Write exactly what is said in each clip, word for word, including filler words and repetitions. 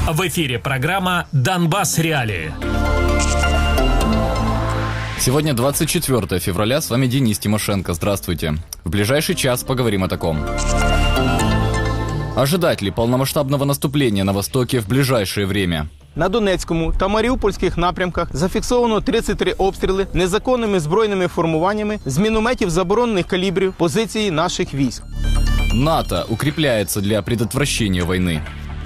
В эфире программа «Донбасс. Реалии». Сегодня двадцать четвёртое февраля, с вами Денис Тимошенко. Здравствуйте. В ближайший час поговорим о таком. Ожидать ли полномасштабного наступления на Востоке в ближайшее время? На Донецькому та Маріупольських напрямках зафіксовано тридцять три обстріли незаконними збройними формуваннями з мінометів заборонених калібрів позиції наших військ. НАТО укріпляється для предотвращения війни.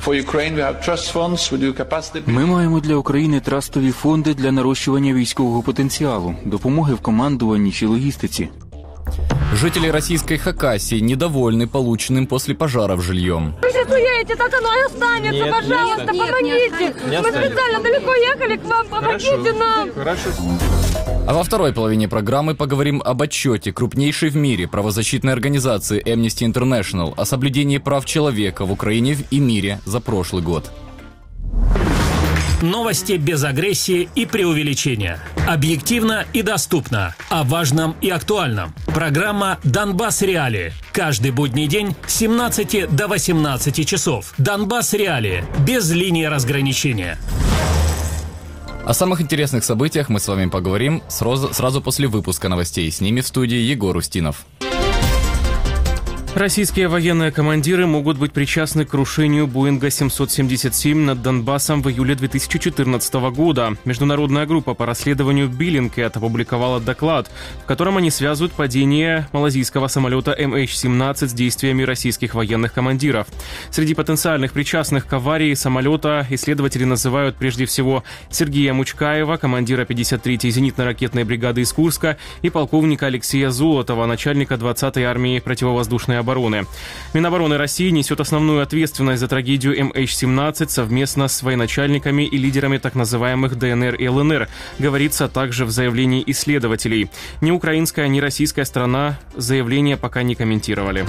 Ми маємо для України трастові фонди для нарощування військового потенціалу, допомоги в командуванні чи логістиці. Жители российской Хакасии недовольны полученным после пожаров жильем. Вы сейчас уедете, так оно и останется. Нет, пожалуйста, нет, помогите. Не Мы специально далеко ехали к вам, помогите Хорошо. нам. Хорошо. А во второй половине программы поговорим об отчете крупнейшей в мире правозащитной организации Amnesty International о соблюдении прав человека в Украине и мире за прошлый год. Новости без агрессии и преувеличения. Объективно и доступно. О важном и актуальном. Программа «Донбасс. Реалии». Каждый будний день с семнадцати до восемнадцати часов. «Донбасс. Реалии». Без линии разграничения. О самых интересных событиях мы с вами поговорим сразу после выпуска новостей. С ними в студии Егор Устинов. Российские военные командиры могут быть причастны к крушению Боинга семьсот семьдесят семь над Донбассом в июле две тысячи четырнадцатого года. Международная группа по расследованию Bellingcat опубликовала доклад, в котором они связывают падение малазийского самолета эм эйч семнадцать с действиями российских военных командиров. Среди потенциальных причастных к аварии самолета исследователи называют прежде всего Сергея Мучкаева, командира пятьдесят третьей зенитно-ракетной бригады из Курска, и полковника Алексея Золотова, начальника двадцатой армии противовоздушной обороны. обороны. Минобороны России несет основную ответственность за трагедию эм эйч семнадцать совместно с военачальниками и лидерами так называемых дэ эн эр и эл эн эр, говорится также в заявлении исследователей. Ни украинская, ни российская сторона заявление пока не комментировали.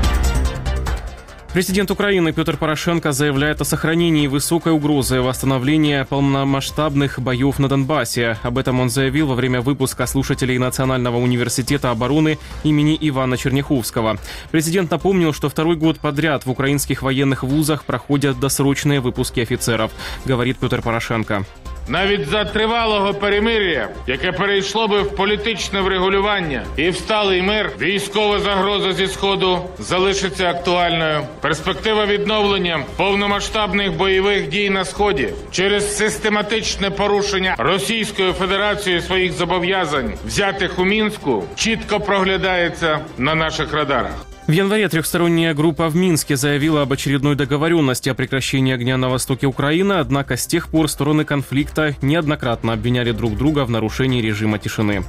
Президент Украины Петр Порошенко заявляет о сохранении высокой угрозы восстановления полномасштабных боев на Донбассе. Об этом он заявил во время выпуска слушателей Национального университета обороны имени Ивана Черняховского. Президент напомнил, что второй год подряд в украинских военных вузах проходят досрочные выпуски офицеров, говорит Петр Порошенко. Навіть за тривалого перемир'я, яке перейшло би в політичне врегулювання і в сталий мир, військова загроза зі Сходу залишиться актуальною. Перспектива відновлення повномасштабних бойових дій на Сході через систематичне порушення Російською Федерацією своїх зобов'язань, взятих у Мінську, чітко проглядається на наших радарах. В январе трехсторонняя группа в Минске заявила об очередной договоренности о прекращении огня на востоке Украины, однако с тех пор стороны конфликта неоднократно обвиняли друг друга в нарушении режима тишины.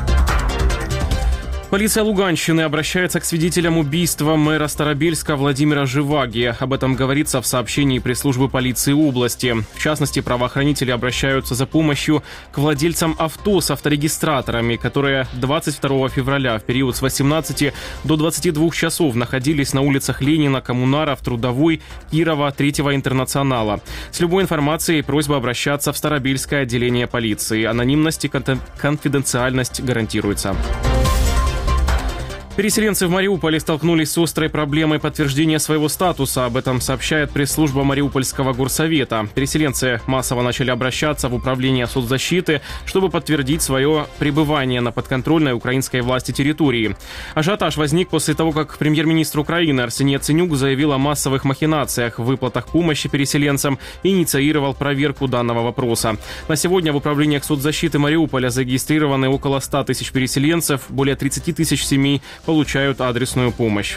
Полиция Луганщины обращается к свидетелям убийства мэра Старобельска Владимира Живаги. Об этом говорится в сообщении пресс-службы полиции области. В частности, правоохранители обращаются за помощью к владельцам авто с авторегистраторами, которые двадцать второго февраля в период с восемнадцати до двадцати двух часов находились на улицах Ленина, Коммунаров, Трудовой, Кирова, Третьего Интернационала. С любой информацией просьба обращаться в Старобельское отделение полиции. Анонимность и конфиденциальность гарантируется. Переселенцы в Мариуполе столкнулись с острой проблемой подтверждения своего статуса. Об этом сообщает пресс-служба Мариупольского горсовета. Переселенцы массово начали обращаться в управление соцзащиты, чтобы подтвердить свое пребывание на подконтрольной украинской власти территории. Ажиотаж возник после того, как премьер-министр Украины Арсений Яценюк заявил о массовых махинациях в выплатах помощи переселенцам и инициировал проверку данного вопроса. На сегодня в управлениях соцзащиты Мариуполя зарегистрированы около ста тысяч переселенцев, более тридцати тысяч семей получают адресную помощь.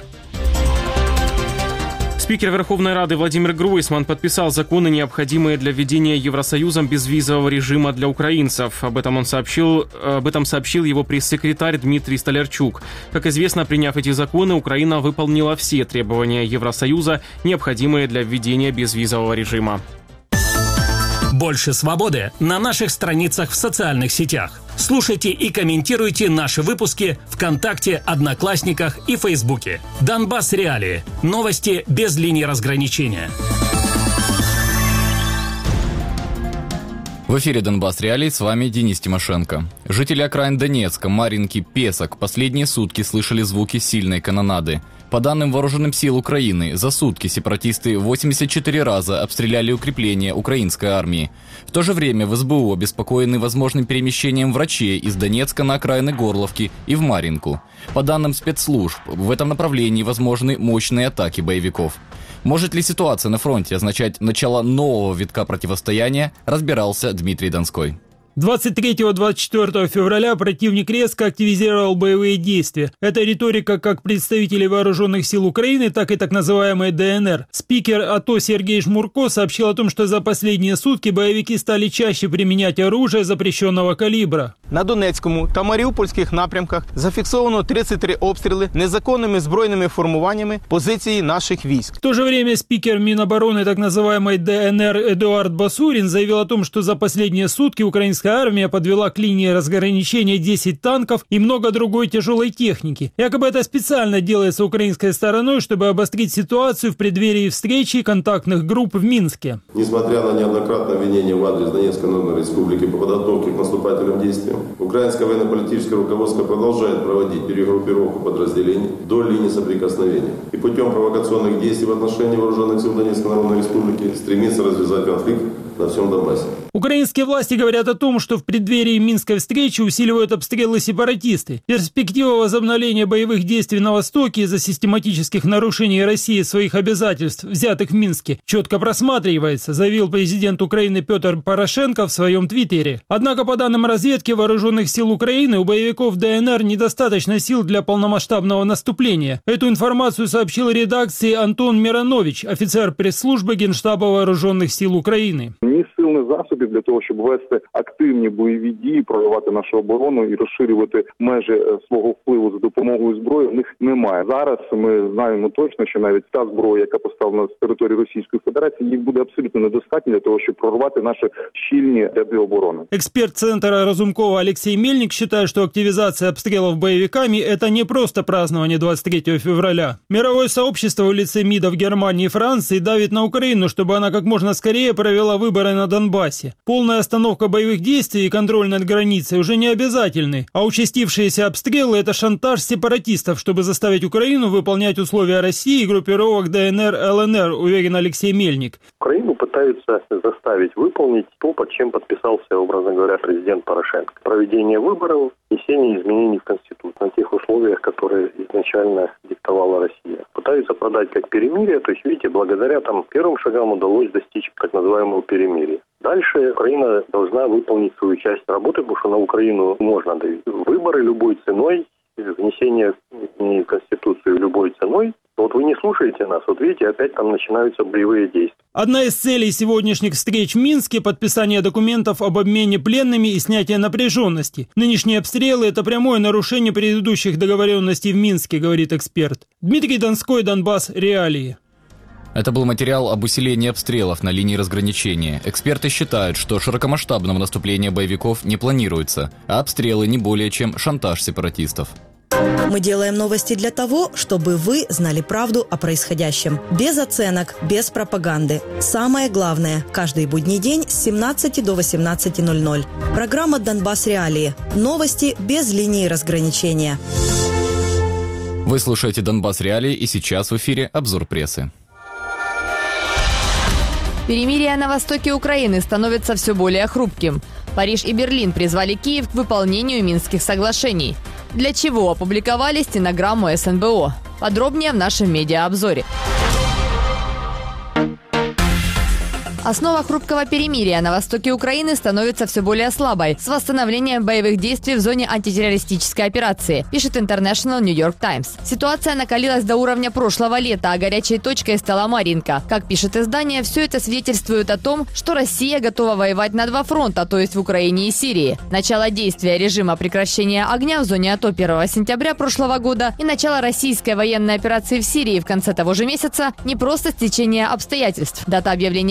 Спикер Верховной Рады Владимир Гройсман подписал законы, необходимые для введения Евросоюзом безвизового режима для украинцев. Об этом он сообщил, об этом сообщил его пресс-секретарь Дмитрий Столярчук. Как известно, приняв эти законы, Украина выполнила все требования Евросоюза, необходимые для введения безвизового режима. Больше свободы на наших страницах в социальных сетях. Слушайте и комментируйте наши выпуски ВКонтакте, Одноклассниках и Фейсбуке. Донбасс. Реалии. Новости без линии разграничения. В В эфире «Донбасс Реалии», с вами Денис Тимошенко. Жители окраин Донецка, Марьинки, Песок последние сутки слышали звуки сильной канонады. По данным вооруженным сил Украины, за сутки сепаратисты восемьдесят четыре раза обстреляли укрепления украинской армии. В то же время в СБУ обеспокоены возможным перемещением врачей из Донецка на окраины Горловки и в Марьинку. По данным спецслужб, в этом направлении возможны мощные атаки боевиков. Может ли ситуация на фронте означать начало нового витка противостояния, разбирался Дмитрий Донской. двадцать третьего — двадцать четвёртого февраля противник резко активизировал боевые действия. Это риторика как представителей вооруженных сил Украины, так и так называемой ДНР. Спикер АТО Сергей Жмурко сообщил о том, что за последние сутки боевики стали чаще применять оружие запрещенного калибра. На Донецькому та Маріупольських напрямках зафіксовано тридцять три обстріли незаконними збройними формуваннями позиції наших військ. В то же время спикер Минобороны так называемой ДНР Эдуард Басурин заявил о том, что за последние сутки украинская армия подвела к линии разграничения десять танков и много другой тяжелой техники. Якобы это специально делается украинской стороной, чтобы обострить ситуацию в преддверии встречи контактных групп в Минске. Несмотря на неоднократное обвинение в адрес Донецкой Народной Республики по подготовке к наступательным действиям, украинское военно-политическое руководство продолжает проводить перегруппировку подразделений до линии соприкосновения и путем провокационных действий в отношении вооруженных сил Донецкой Народной Республики стремится развязать конфликт на всем Донбассе. Украинские власти говорят о том, что в преддверии Минской встречи усиливают обстрелы сепаратисты. Перспектива возобновления боевых действий на Востоке из-за систематических нарушений России своих обязательств, взятых в Минске, четко просматривается, заявил президент Украины Петр Порошенко в своем твиттере. Однако, по данным разведки вооруженных сил Украины, у боевиков ДНР недостаточно сил для полномасштабного наступления. Эту информацию сообщил редакции Антон Миронович, офицер пресс-службы Генштаба вооруженных сил Украины. Ні сил, ні засобів для того, щоб вести активні бойові дії, проривати нашу оборону і розширювати межі свого впливу за допомогою зброї, в них немає. Зараз ми знаємо точно, що навіть та зброя, яка поставлена з території Російської Федерації, їх буде абсолютно недостатньо для того, щоб прорвати наші щільні ряди оборони. Эксперт Центра Разумкова Алексей Мельник считает, что активизация обстрелов боевиками – это не просто празднование двадцать третьего февраля. Мировое сообщество в лице МИДов Германии и Франции давит на Украину, чтобы она как можно скорее провела выборы на Донбассе. Полная остановка боевых действий и контроль над границей уже не обязательны, а участившиеся обстрелы – это шантаж сепаратистов, чтобы заставить Украину выполнять условия России и группировок ДНР, ЛНР, уверен Алексей Мельник. Украину пытаются заставить выполнить то, под чем подписался, образно говоря, президент Порошенко. Проведение выборов, внесение изменений в Конституцию на тех условиях, которые изначально диктовала Россия. Пытаются продать как перемирие, то есть, видите, благодаря там первым шагам удалось достичь так называемого перемирия. Дальше Украина должна выполнить свою часть работы, потому что на Украину можно давить. Выборы любой ценой, внесение в Конституцию любой ценой. Вот вы не слушаете нас, вот видите, опять там начинаются боевые действия. Одна из целей сегодняшних встреч в Минске – подписание документов об обмене пленными и снятие напряженности. Нынешние обстрелы – это прямое нарушение предыдущих договоренностей в Минске, говорит эксперт. Дмитрий Донской, Донбасс Реалии. Это был материал об усилении обстрелов на линии разграничения. Эксперты считают, что широкомасштабного наступления боевиков не планируется, а обстрелы не более чем шантаж сепаратистов. Мы делаем новости для того, чтобы вы знали правду о происходящем. Без оценок, без пропаганды. Самое главное – каждый будний день с семнадцати до восемнадцати ноль-ноль. Программа «Донбасс Реалии». Новости без линии разграничения. Вы слушаете «Донбасс Реалии», и сейчас в эфире обзор прессы. Перемирие на востоке Украины становится все более хрупким. Париж и Берлин призвали Киев к выполнению Минских соглашений. Для чего опубликовали стенограмму эс эн бэ о? Подробнее в нашем медиаобзоре. Основа хрупкого перемирия на востоке Украины становится все более слабой с восстановлением боевых действий в зоне антитеррористической операции, пишет International New York Times. Ситуация накалилась до уровня прошлого лета, а горячей точкой стала Марьинка. Как пишет издание, все это свидетельствует о том, что Россия готова воевать на два фронта, то есть в Украине и Сирии. Начало действия режима прекращения огня в зоне АТО первого сентября прошлого года и начало российской военной операции в Сирии в конце того же месяца не просто стечение обстоятельств. Дата объявления перемирия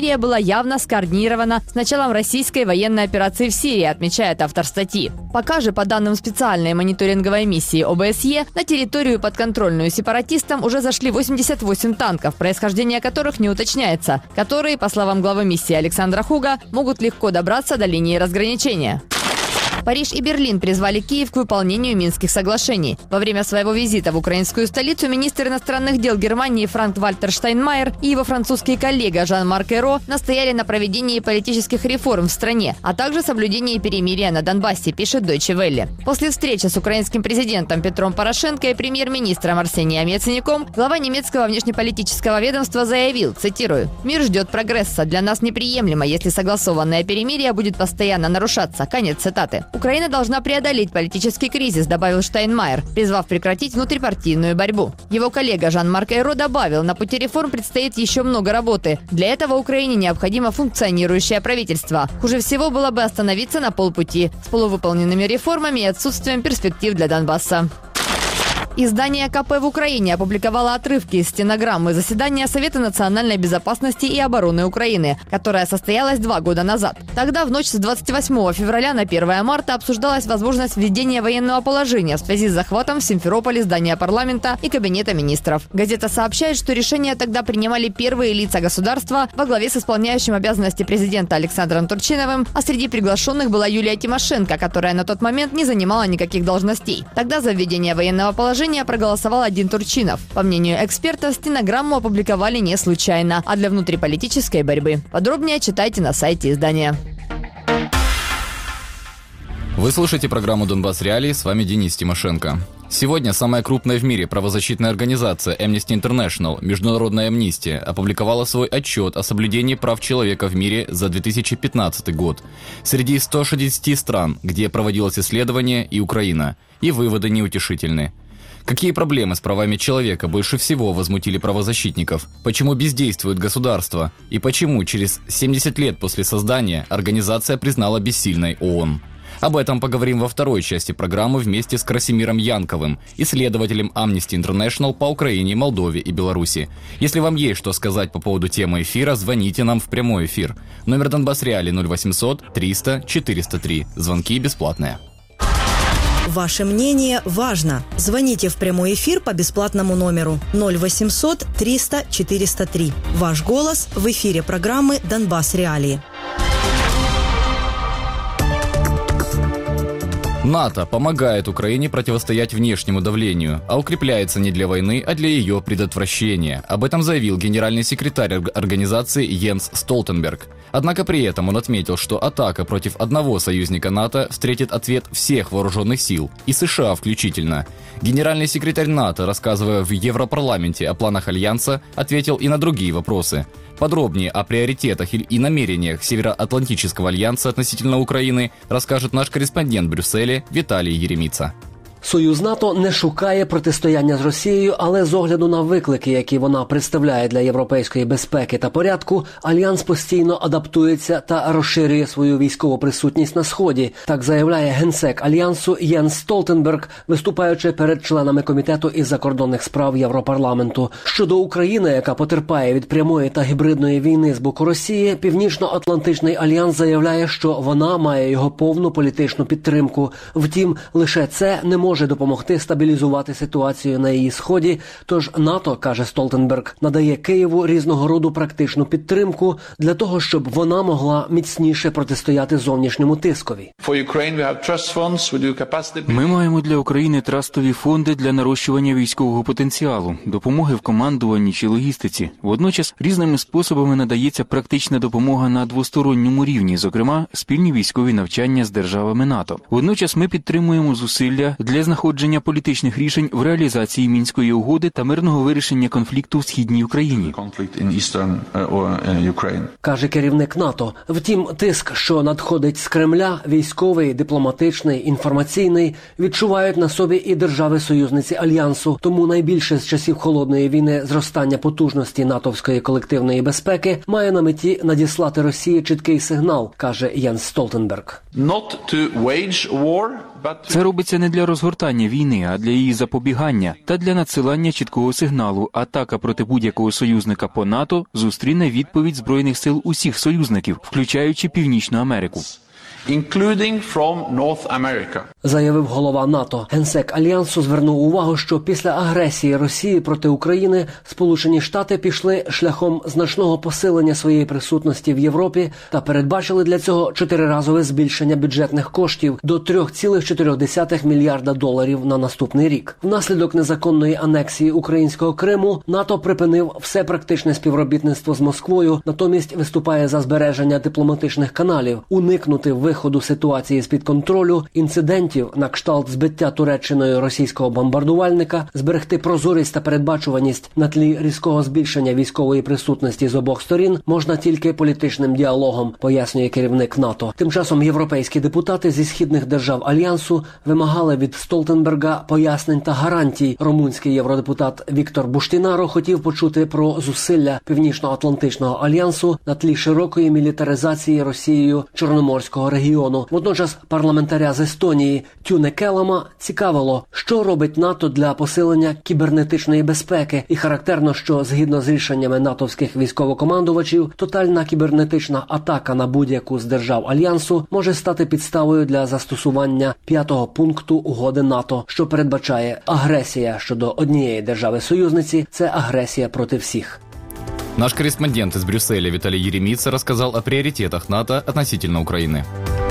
перемирия была явно скоординирована с началом российской военной операции в Сирии, отмечает автор статьи. Пока же, по данным специальной мониторинговой миссии О Бэ Эс Е, на территорию, подконтрольную сепаратистам, уже зашли восемьдесят восемь танков, происхождение которых не уточняется, которые, по словам главы миссии Александра Хуга, могут легко добраться до линии разграничения. Париж и Берлин призвали Киев к выполнению Минских соглашений. Во время своего визита в украинскую столицу министр иностранных дел Германии Франк-Вальтер Штайнмайер и его французский коллега Жан-Марк Эйро настояли на проведении политических реформ в стране, а также соблюдении перемирия на Донбассе, пишет Deutsche Welle. После встречи с украинским президентом Петром Порошенко и премьер-министром Арсением Яценюком глава немецкого внешнеполитического ведомства заявил, цитирую, «Мир ждет прогресса. Для нас неприемлемо, если согласованное перемирие будет постоянно нарушаться». Конец цитаты. Украина должна преодолеть политический кризис, добавил Штайнмайер, призвав прекратить внутрипартийную борьбу. Его коллега Жан-Марк Эйро добавил, на пути реформ предстоит еще много работы. Для этого Украине необходимо функционирующее правительство. Хуже всего было бы остановиться на полпути с полувыполненными реформами и отсутствием перспектив для Донбасса. Издание Ка Пэ в Украине опубликовало отрывки из стенограммы заседания Совета национальной безопасности и обороны Украины, которое состоялось два года назад. Тогда, в ночь с двадцать восьмого февраля на первое марта, обсуждалась возможность введения военного положения в связи с захватом в Симферополе здания парламента и кабинета министров. Газета сообщает, что решение тогда принимали первые лица государства во главе с исполняющим обязанности президента Александром Турчиновым, а среди приглашенных была Юлия Тимошенко, которая на тот момент не занимала никаких должностей. Тогда за введение военного положения проголосовал один Турчинов. По мнению экспертов, стенограмму опубликовали не случайно, а для внутриполитической борьбы. Подробнее читайте на сайте издания. Вы слушаете программу «Донбасс Реалии», с вами Денис Тимошенко. Сегодня самая крупная в мире правозащитная организация Amnesty International, Международная амнистия, опубликовала свой отчет о соблюдении прав человека в мире за две тысячи пятнадцатый год. Среди ста шестидесяти стран, где проводилось исследование, и Украина. И выводы неутешительны. Какие проблемы с правами человека больше всего возмутили правозащитников? Почему бездействует государство? И почему через семьдесят лет после создания организация признала бессильной ООН? Об этом поговорим во второй части программы вместе с Красимиром Янковым, исследователем Amnesty International по Украине, Молдове и Беларуси. Если вам есть что сказать по поводу темы эфира, звоните нам в прямой эфир. Номер Донбасс Реалии ноль восемьсот триста четыреста три. Звонки бесплатные. Ваше мнение важно. Звоните в прямой эфир по бесплатному номеру ноль восемьсот триста четыреста три. Ваш голос в эфире программы «Донбасс Реалии». НАТО помогает Украине противостоять внешнему давлению, а укрепляется не для войны, а для ее предотвращения. Об этом заявил генеральный секретарь организации Йенс Столтенберг. Однако при этом он отметил, что атака против одного союзника НАТО встретит ответ всех вооруженных сил, и США включительно. Генеральный секретарь НАТО, рассказывая в Европарламенте о планах Альянса, ответил и на другие вопросы. Подробнее о приоритетах и намерениях Североатлантического альянса относительно Украины расскажет наш корреспондент в Брюсселе Віталій Єреміца. Союз НАТО не шукає протистояння з Росією, але з огляду на виклики, які вона представляє для європейської безпеки та порядку, Альянс постійно адаптується та розширює свою військову присутність на Сході. Так заявляє генсек Альянсу Єнс Столтенберг, виступаючи перед членами Комітету із закордонних справ Європарламенту. Щодо України, яка потерпає від прямої та гібридної війни з боку Росії, Північно-Атлантичний альянс заявляє, що вона має його повну політичну підтримку. Втім, лише це не може може допомогти стабілізувати ситуацію на її сході, тож НАТО, каже Столтенберг, надає Києву різного роду практичну підтримку для того, щоб вона могла міцніше протистояти зовнішньому тискові. Ми маємо для України трастові фонди для нарощування військового потенціалу, допомоги в командуванні чи логістиці. Водночас різними способами надається практична допомога на двосторонньому рівні, зокрема спільні військові навчання з державами НАТО. Водночас ми підтримуємо зусилля для знаходження політичних рішень в реалізації Мінської угоди та мирного вирішення конфлікту в Східній Україні. Каже керівник НАТО. Втім, тиск, що надходить з Кремля, військовий, дипломатичний, інформаційний, відчувають на собі і держави-союзниці Альянсу. Тому найбільше з часів Холодної війни зростання потужності натовської колективної безпеки має на меті надіслати Росії чіткий сигнал, каже Єнс Столтенберг. Це робиться не для розгортання війни, а для її запобігання та для надсилання чіткого сигналу. Атака проти будь-якого союзника по НАТО зустріне відповідь Збройних сил усіх союзників, включаючи Північну Америку. including from North America. Заявив голова НАТО. Генсек Альянсу звернув увагу, що після агресії Росії проти України Сполучені Штати пішли шляхом значного посилення своєї присутності в Європі та передбачили для цього чотириразове збільшення бюджетних коштів до три цілих чотири десятих мільярда доларів на наступний рік. Внаслідок незаконної анексії українського Криму НАТО припинив все практичне співробітництво з Москвою, натомість виступає за збереження дипломатичних каналів, уникнути виходу ситуації з-під контролю, інцидентів на кшталт збиття Туреччиною російського бомбардувальника, зберегти прозорість та передбачуваність на тлі різкого збільшення військової присутності з обох сторін можна тільки політичним діалогом, пояснює керівник НАТО. Тим часом європейські депутати зі східних держав Альянсу вимагали від Столтенберга пояснень та гарантій. Румунський євродепутат Віктор Буштінаро хотів почути про зусилля Північно-Атлантичного альянсу на тлі широкої мілітаризації Росією Чорноморського регіону. Водночас парламентаря з Естонії Тюне Келама цікавило, що робить НАТО для посилення кібернетичної безпеки. І характерно, що згідно з рішеннями натовських військовокомандувачів, тотальна кібернетична атака на будь-яку з держав Альянсу може стати підставою для застосування п'ятого пункту угоди НАТО, що передбачає агресія щодо однієї держави-союзниці – це агресія проти всіх. Наш корреспондент из Брюсселя Виталий Еремица рассказал о приоритетах НАТО относительно Украины.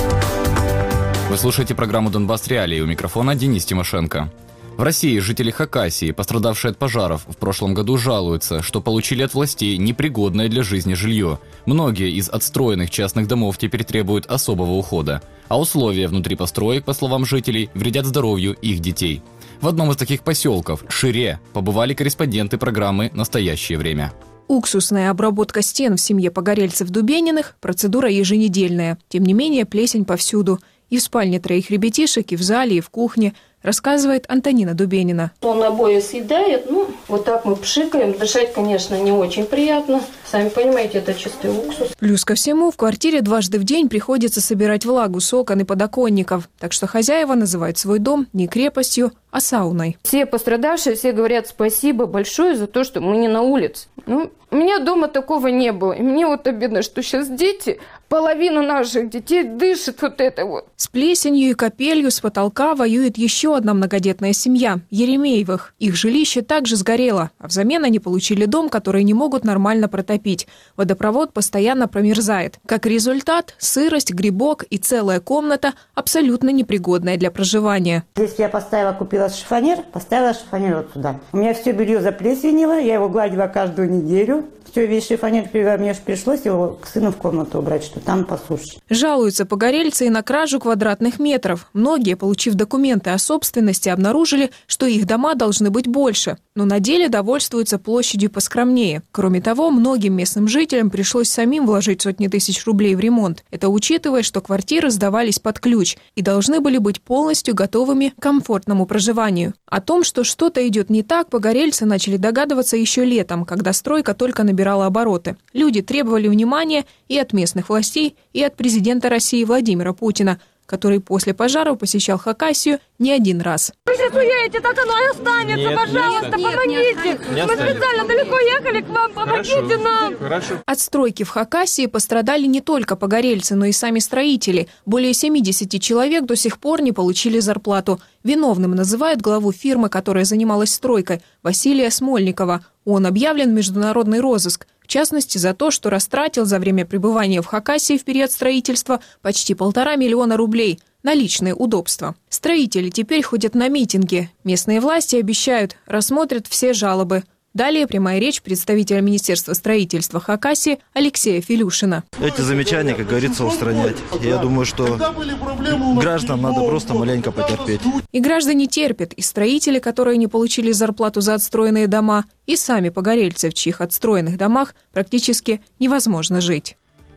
Вы слушаете программу «Донбасс Реалии», у микрофона Денис Тимошенко. В России жители Хакасии, пострадавшие от пожаров, в прошлом году жалуются, что получили от властей непригодное для жизни жилье. Многие из отстроенных частных домов теперь требуют особого ухода, а условия внутри построек, по словам жителей, вредят здоровью их детей. В одном из таких поселков, Шире, побывали корреспонденты программы «Настоящее время». Уксусная обработка стен в семье Погорельцев-Дубениных – процедура еженедельная. Тем не менее, плесень повсюду. И в спальне троих ребятишек, и в зале, и в кухне, рассказывает Антонина Дубенина. Он обои съедает, ну, вот так мы пшикаем. Дышать, конечно, не очень приятно. Сами понимаете, это чистый уксус. Плюс ко всему, в квартире дважды в день приходится собирать влагу с окон и подоконников. Так что хозяева называют свой дом не крепостью, а сауной. Все пострадавшие, все говорят спасибо большое за то, что мы не на улице. Ну, у меня дома такого не было. И мне вот обидно, что сейчас дети, половина наших детей дышит вот это вот. С плесенью и капелью с потолка воюет еще одна многодетная семья – Еремеевых. Их жилище также сгорело, а взамен они получили дом, который не могут нормально протопить. Водопровод постоянно промерзает. Как результат – сырость, грибок и целая комната абсолютно непригодная для проживания. Здесь я поставила, купила шифонер, поставила шифонер вот сюда. У меня все белье заплесневело, я его гладила каждую неделю. Все, весь шифонер, мне пришлось его к сыну в комнату убрать, что там посуше. Жалуются погорельцы и на кражу квадратных метров. Многие, получив документы о собственности, обнаружили, что их дома должны быть больше. Но на деле довольствуются площадью поскромнее. Кроме того, многим местным жителям пришлось самим вложить сотни тысяч рублей в ремонт. Это учитывая, что квартиры сдавались под ключ и должны были быть полностью готовыми к комфортному проживанию. О том, что что-то идет не так, погорельцы начали догадываться еще летом, когда стройка только набирала обороты. Люди требовали внимания и от местных властей, и от президента России Владимира Путина, который после пожаров посещал Хакасию не один раз. Вы сейчас уедете, так оно и останется. Нет, пожалуйста, нет, помогите. Нет, нет, Мы специально далеко ехали к вам, помогите Хорошо. нам. Хорошо. От стройки в Хакасии пострадали не только погорельцы, но и сами строители. Более семьдесят человек до сих пор не получили зарплату. Виновным называют главу фирмы, которая занималась стройкой, Василия Смольникова. Он объявлен в международный розыск. В частности, за то, что растратил за время пребывания в Хакасии в период строительства почти полтора миллиона рублей на личные удобства. Строители теперь ходят на митинги. Местные власти обещают, рассмотрят все жалобы. Далее прямая речь представителя Министерства строительства Хакасии Алексея Филюшина. Эти замечания, как говорится, устранять. Я думаю, что гражданам надо просто маленько потерпеть. И граждане терпят, и строители, которые не получили зарплату за отстроенные дома, и сами погорельцы, в чьих отстроенных домах практически невозможно жить.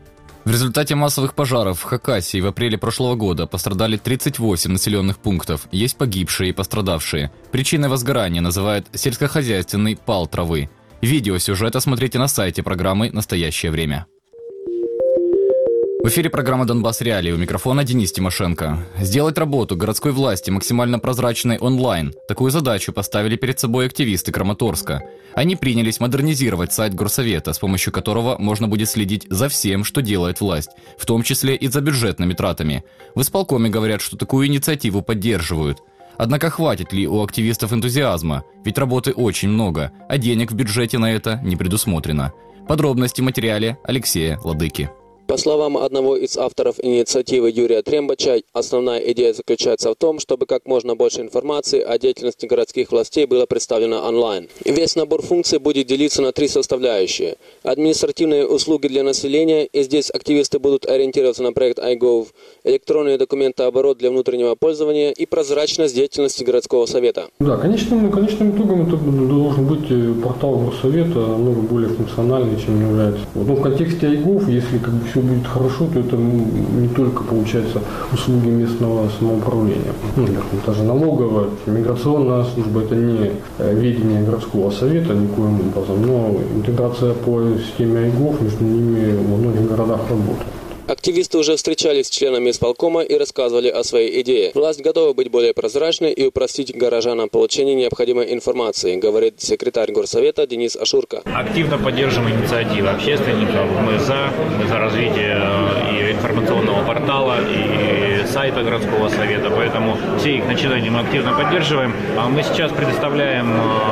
В результате массовых пожаров в Хакасии в апреле прошлого года пострадали тридцать восемь населенных пунктов. Есть погибшие и пострадавшие. Причиной возгорания называют сельскохозяйственный пал травы. Видео сюжета смотрите на сайте программы «Настоящее время». В эфире программа «Донбасс Реалии». У микрофона Денис Тимошенко. Сделать работу городской власти максимально прозрачной онлайн. Такую задачу поставили перед собой активисты Краматорска. Они принялись модернизировать сайт Горсовета, с помощью которого можно будет следить за всем, что делает власть, в том числе и за бюджетными тратами. В исполкоме говорят, что такую инициативу поддерживают. Однако хватит ли у активистов энтузиазма? Ведь работы очень много, а денег в бюджете на это не предусмотрено. Подробности в материале Алексея Ладыки. По словам одного из авторов инициативы Юрия Трембача, основная идея заключается в том, чтобы как можно больше информации о деятельности городских властей было представлено онлайн. Весь набор функций будет делиться на три составляющие. Административные услуги для населения, и здесь активисты будут ориентироваться на проект iGov, электронные документооборот для внутреннего пользования и прозрачность деятельности городского совета. Да, конечным, конечным итогом это должен быть портал Горсовета, намного более функциональный, чем является. Вот, ну, в контексте iGov, если как бы все будет хорошо, то это не только, получается, услуги местного самоуправления. Ну, даже налоговая, миграционная служба, это не ведение городского совета никоим образом, но интеграция по системе iGov между ними во многих городах работает. Активисты уже встречались с членами исполкома и рассказывали о своей идее. Власть готова быть более прозрачной и упростить горожанам получение необходимой информации, говорит секретарь Горсовета Денис Ашурко. Активно поддерживаем инициативы общественников. Мы за, мы за развитие и информационного портала, и сайта городского совета, поэтому все их начинания мы активно поддерживаем. Мы сейчас предоставляем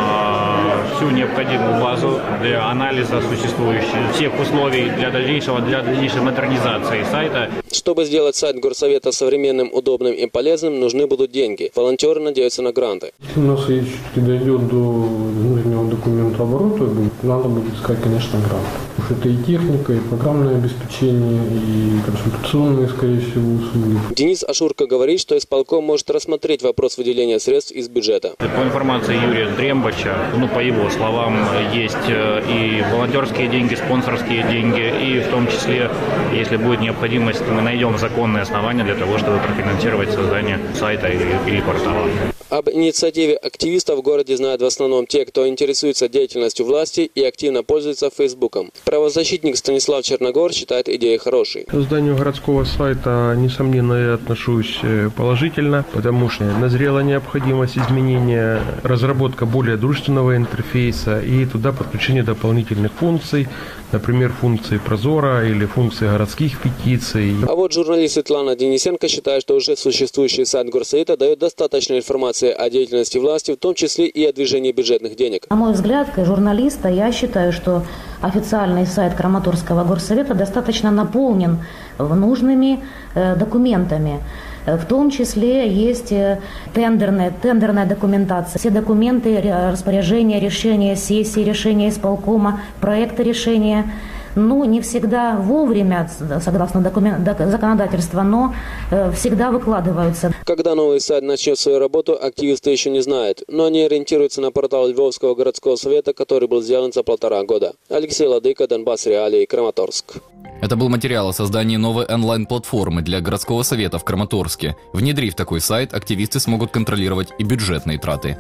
всю необходимую базу для анализа существующих всех условий для дальнейшего, для дальнейшей модернизации сайта. Чтобы сделать сайт Горсовета современным, удобным и полезным, нужны будут деньги. Волонтеры надеются на гранты. Если у нас речь дойдет до внутреннего документа оборота, надо будет искать, конечно, гранты. Потому что это и техника, и программное обеспечение, и консультационные, скорее всего, услуги. Денис Ашурко говорит, что исполком может рассмотреть вопрос выделения средств из бюджета. По информации Юрия Трембача, ну, по его словам, есть и волонтерские деньги, спонсорские деньги, и в том числе, если будет необходимость, мы найдем законные основания для того, чтобы профинансировать создание сайта или, или портала. Об инициативе активистов в городе знают в основном те, кто интересуется деятельностью власти и активно пользуется Фейсбуком. Правозащитник Станислав Черногор считает идею хорошей. К созданию городского сайта, несомненно, я отношусь положительно, потому что назрела необходимость изменения, разработка более дружественного интерфейса и туда подключение дополнительных функций, например, функции Прозора или функции городских петиций. А вот журналист Светлана Денисенко считает, что уже существующий сайт Горсовета дает достаточно информации о деятельности власти, в том числе и о движении бюджетных денег. На мой взгляд, как журналиста, я считаю, что официальный сайт Краматорского горсовета достаточно наполнен нужными э, документами. В том числе есть тендерная, тендерная документация. Все документы, распоряжения, решения сессии, решения исполкома, проекты решения. Ну, не всегда вовремя, согласно документ, законодательству, но всегда выкладываются. Когда новый сайт начнет свою работу, активисты еще не знают, но они ориентируются на портал Львовского городского совета, который был сделан за полтора года. Алексей Ладыка, Донбасс Реалии, Краматорск. Это был материал о создании новой онлайн-платформы для городского совета в Краматорске. Внедрив такой сайт, активисты смогут контролировать и бюджетные траты.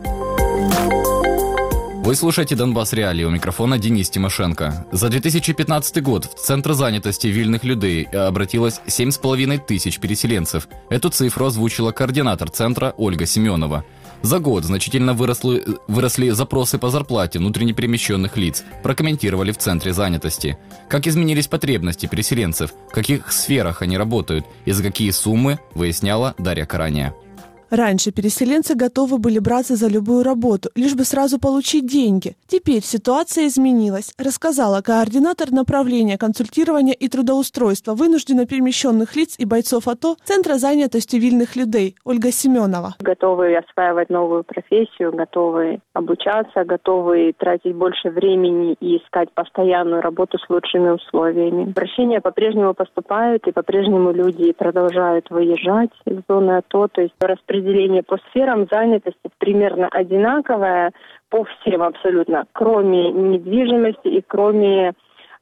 Вы слушаете «Донбасс Реалии», у микрофона Денис Тимошенко. За две тысячи пятнадцатый год в Центр занятости вільних людей обратилось семь с половиной тысяч переселенцев. Эту цифру озвучила координатор центра Ольга Семенова. За год значительно выросли, выросли запросы по зарплате внутренне перемещенных лиц, прокомментировали в Центре занятости. Как изменились потребности переселенцев, в каких сферах они работают и за какие суммы, выясняла Дарья Карания. Раньше переселенцы готовы были браться за любую работу, лишь бы сразу получить деньги. Теперь ситуация изменилась, рассказала координатор направления консультирования и трудоустройства вынужденно перемещенных лиц и бойцов АТО Центра занятости вільних людей Ольга Семенова. Готовы осваивать новую профессию, готовы обучаться, готовы тратить больше времени и искать постоянную работу с лучшими условиями. Обращения по-прежнему поступают, и по-прежнему люди продолжают выезжать из зоны АТО, то есть распределение Распределение по сферам занятости примерно одинаковое по всем абсолютно, кроме недвижимости и кроме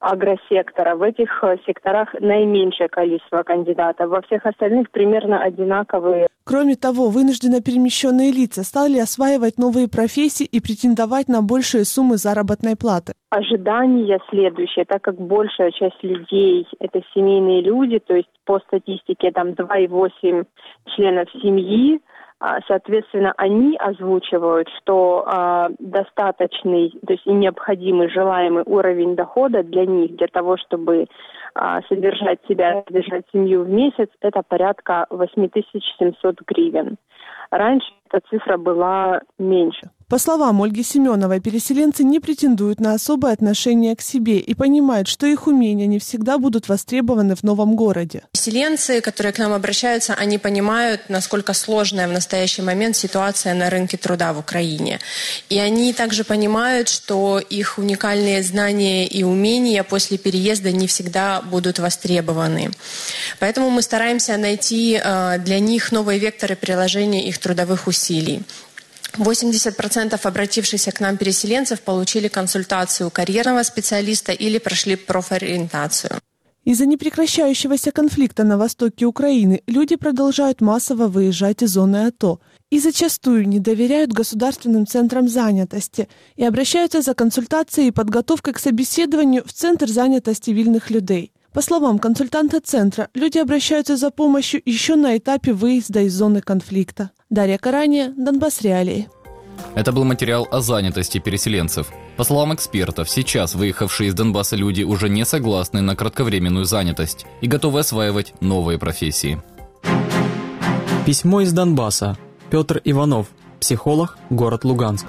агросектора. В этих секторах наименьшее количество кандидатов. Во всех остальных примерно одинаковые. Кроме того, вынужденно перемещенные лица стали осваивать новые профессии и претендовать на большие суммы заработной платы. Ожидания следующие, так как большая часть людей – это семейные люди, то есть по статистике там два и восемь членов семьи, соответственно, они озвучивают, что э, достаточный, то есть и необходимый желаемый уровень дохода для них, для того, чтобы э, содержать себя, содержать семью в месяц, это порядка восемь тысяч семьсот гривен. Раньше эта цифра была меньше. По словам Ольги Семеновой, переселенцы не претендуют на особое отношение к себе и понимают, что их умения не всегда будут востребованы в новом городе. Переселенцы, которые к нам обращаются, они понимают, насколько сложная в настоящий момент ситуация на рынке труда в Украине. И они также понимают, что их уникальные знания и умения после переезда не всегда будут востребованы. Поэтому мы стараемся найти для них новые векторы приложения их трудовых усилий. восемьдесят процентов обратившихся к нам переселенцев получили консультацию у карьерного специалиста или прошли профориентацию. Из-за непрекращающегося конфликта на востоке Украины люди продолжают массово выезжать из зоны АТО и зачастую не доверяют государственным центрам занятости и обращаются за консультацией и подготовкой к собеседованию в Центр занятости вільних людей. По словам консультанта центра, люди обращаются за помощью еще на этапе выезда из зоны конфликта. Дарья Карания, Донбасс Реалии. Это был материал о занятости переселенцев. По словам экспертов, сейчас выехавшие из Донбасса люди уже не согласны на кратковременную занятость и готовы осваивать новые профессии. Письмо из Донбасса. Петр Иванов, психолог, город Луганск.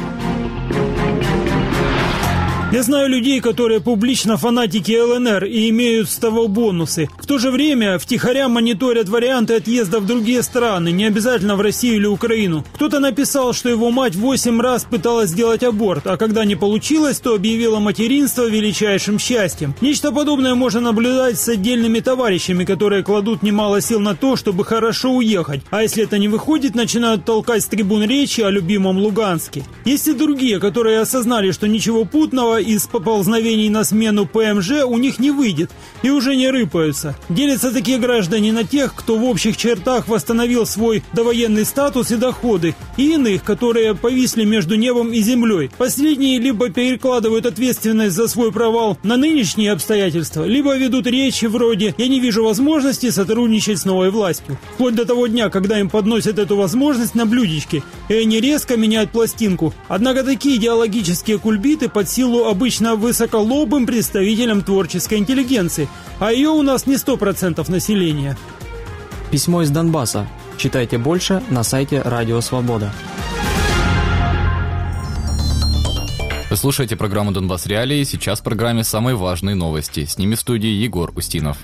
Я знаю людей, которые публично фанатики ЛНР и имеют с того бонусы. В то же время втихаря мониторят варианты отъезда в другие страны, не обязательно в Россию или Украину. Кто-то написал, что его мать восемь раз пыталась сделать аборт, а когда не получилось, то объявила материнство величайшим счастьем. Нечто подобное можно наблюдать с отдельными товарищами, которые кладут немало сил на то, чтобы хорошо уехать. А если это не выходит, начинают толкать с трибун речи о любимом Луганске. Есть и другие, которые осознали, что ничего путного из поползновений на смену ПМЖ у них не выйдет и уже не рыпаются. Делятся такие граждане на тех, кто в общих чертах восстановил свой довоенный статус и доходы, и иных, которые повисли между небом и землей. Последние либо перекладывают ответственность за свой провал на нынешние обстоятельства, либо ведут речи вроде «я не вижу возможности сотрудничать с новой властью». Вплоть до того дня, когда им подносят эту возможность на блюдечке, и они резко меняют пластинку. Однако такие идеологические кульбиты под силу обычно высоколобым представителям творческой интеллигенции, а ее у нас не сто процентов населения. Письмо из Донбасса. Читайте больше на сайте Радио Свобода. Вы слушаете программу «Донбасс Реалии». Сейчас в программе самые важные новости. С ними в студии Егор Устинов.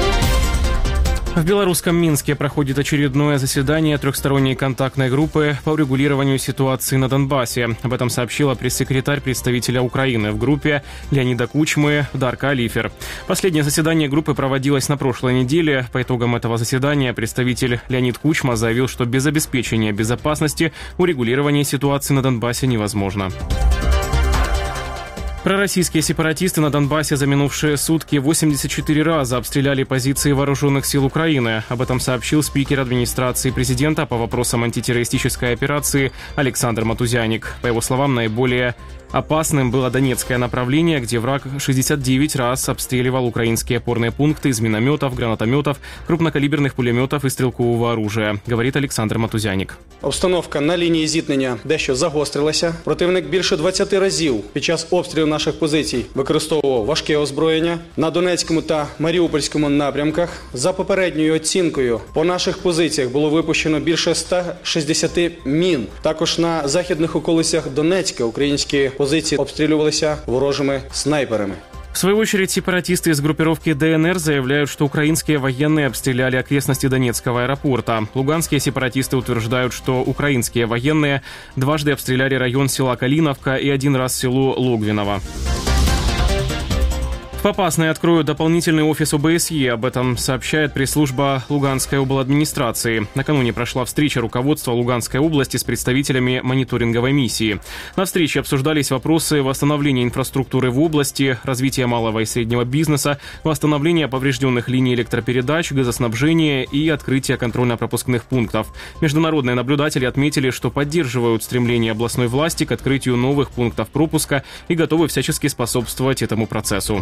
В белорусском Минске проходит очередное заседание трехсторонней контактной группы по урегулированию ситуации на Донбассе. Об этом сообщила пресс-секретарь представителя Украины в группе Леонида Кучмы Дарка Алифер. Последнее заседание группы проводилось на прошлой неделе. По итогам этого заседания представитель Леонид Кучма заявил, что без обеспечения безопасности урегулирование ситуации на Донбассе невозможно. Пророссийские сепаратисты на Донбассе за минувшие сутки восемьдесят четыре раза обстреляли позиции вооруженных сил Украины. Об этом сообщил спикер администрации президента по вопросам антитеррористической операции Александр Матузяник. По его словам, наиболее опасным было Донецкое направление, где враг шестьдесят девять раз обстреливал украинские опорные пункты из минометов, гранатометов, крупнокалиберных пулеметов и стрелкового оружия, говорит Александр Матузяник. Обстановка на лінії зіткнення дещо загострилася. Противник більше двадцяти разів під час обстрілу наших позицій використовував важке озброєння. На Донецькому та Маріупольському напрямках за попередньою оцінкою по наших позиціях було випущено більше ста шістдесяти мін. Також на західних околицях Донецька українські позиции обстреливались ворожими снайперами. В свою очередь, сепаратисты из группировки ДНР заявляют, что украинские военные обстреляли окрестности Донецкого аэропорта. Луганские сепаратисты утверждают, что украинские военные дважды обстреляли район села Калиновка и один раз село Логвиново. Попасные откроют дополнительный офис о бэ эс е. Об этом сообщает пресс-служба Луганской обладминистрации. Накануне прошла встреча руководства Луганской области с представителями мониторинговой миссии. На встрече обсуждались вопросы восстановления инфраструктуры в области, развития малого и среднего бизнеса, восстановления поврежденных линий электропередач, газоснабжения и открытия контрольно-пропускных пунктов. Международные наблюдатели отметили, что поддерживают стремление областной власти к открытию новых пунктов пропуска и готовы всячески способствовать этому процессу.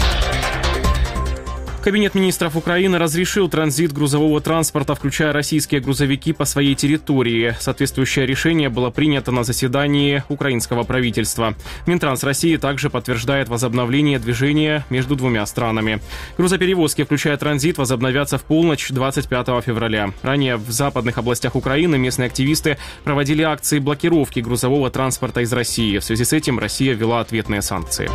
Кабинет министров Украины разрешил транзит грузового транспорта, включая российские грузовики, по своей территории. Соответствующее решение было принято на заседании украинского правительства. Минтранс России также подтверждает возобновление движения между двумя странами. Грузоперевозки, включая транзит, возобновятся в полночь двадцать пятого февраля. Ранее в западных областях Украины местные активисты проводили акции блокировки грузового транспорта из России. В связи с этим Россия ввела ответные санкции.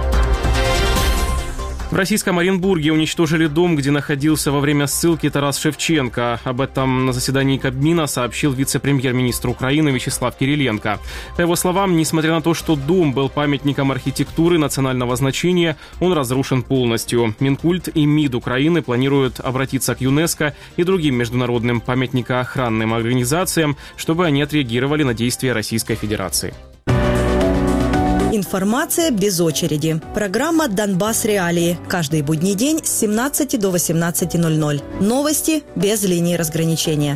В российском Оренбурге уничтожили дом, где находился во время ссылки Тарас Шевченко. Об этом на заседании Кабмина сообщил вице-премьер-министр Украины Вячеслав Кириленко. По его словам, несмотря на то, что дом был памятником архитектуры национального значения, он разрушен полностью. Минкульт и МИД Украины планируют обратиться к ЮНЕСКО и другим международным памятникоохранным организациям, чтобы они отреагировали на действия Российской Федерации. Информация без очереди. Программа «Донбасс. Реалии». Каждый будний день с семнадцати до восемнадцати ноль-ноль. Новости без линии разграничения.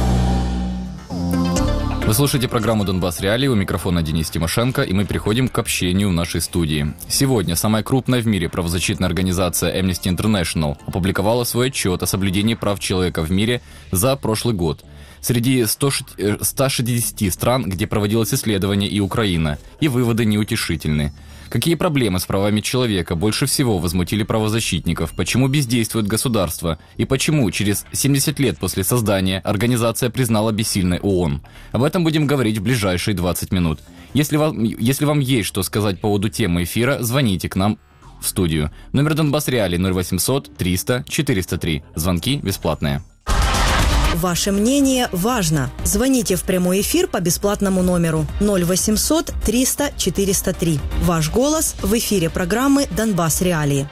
Вы слушаете программу «Донбасс. Реалии». У микрофона Денис Тимошенко, и мы переходим к общению в нашей студии. Сегодня самая крупная в мире правозащитная организация Amnesty International опубликовала свой отчет о соблюдении прав человека в мире за прошлый год. Среди ста шестидесяти стран, где проводилось исследование, и Украина, и выводы неутешительны. Какие проблемы с правами человека больше всего возмутили правозащитников? Почему бездействует государство? И почему через семьдесят лет после создания организация признала бессильной ООН? Об этом будем говорить в ближайшие двадцать минут. Если вам, если вам есть что сказать по поводу темы эфира, звоните к нам в студию. Номер Донбасс Реалии ноль восемьсот триста четыреста три. Звонки бесплатные. Ваше мнение важно. Звоните в прямой эфир по бесплатному номеру ноль восемьсот триста четыреста три. Ваш голос в эфире программы «Донбасс. Реалии».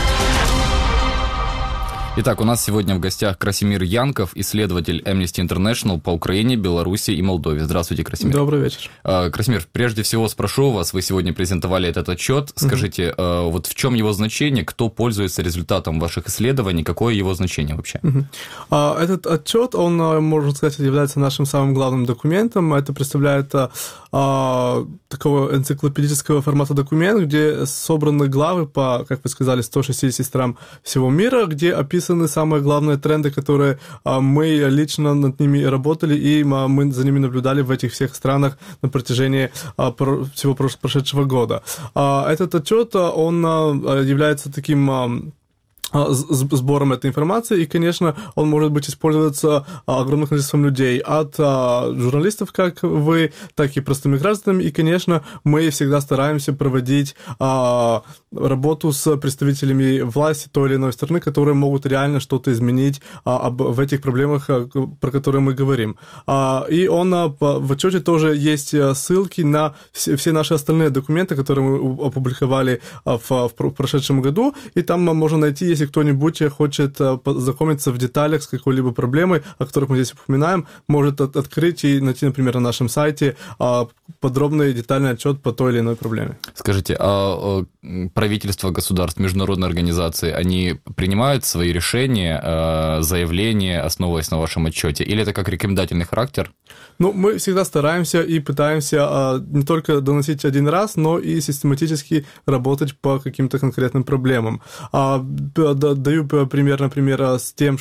Итак, у нас сегодня в гостях Красимир Янков, исследователь Amnesty International по Украине, Беларуси и Молдове. Здравствуйте, Красимир. Добрый вечер. Красимир, прежде всего спрошу вас, вы сегодня презентовали этот отчет. Скажите, угу. вот в чем его значение, кто пользуется результатом ваших исследований, какое его значение вообще? Угу. Этот отчет, он, можно сказать, является нашим самым главным документом. Это представляет а, такого энциклопедического формата документ, где собраны главы по, как вы сказали, ста шестидесяти странам всего мира, где описаны самые главные тренды, которые а, мы лично над ними работали, и а, мы за ними наблюдали в этих всех странах на протяжении а, про, всего прошедшего года. А, этот отчет, он а, является таким... А, сбором этой информации, и, конечно, он может быть использоваться огромным количеством людей, от а, журналистов, как вы, так и простыми гражданами, и, конечно, мы всегда стараемся проводить а, работу с представителями власти той или иной страны, которые могут реально что-то изменить а, об, в этих проблемах, а, про которые мы говорим. А, и он а, в отчете тоже есть ссылки на все, все наши остальные документы, которые мы опубликовали а, в, в прошедшем году, и там можно найти, если кто-нибудь хочет знакомиться в деталях с какой-либо проблемой, о которых мы здесь упоминаем, может от- открыть и найти, например, на нашем сайте подробный детальный отчет по той или иной проблеме. Скажите, а правительства государств, международные организации, они принимают свои решения, заявления, основываясь на вашем отчете, или это как рекомендательный характер? Ну, мы всегда стараемся и пытаемся не только доносить один раз, но и систематически работать по каким-то конкретным проблемам. Даю пример, например, с тем,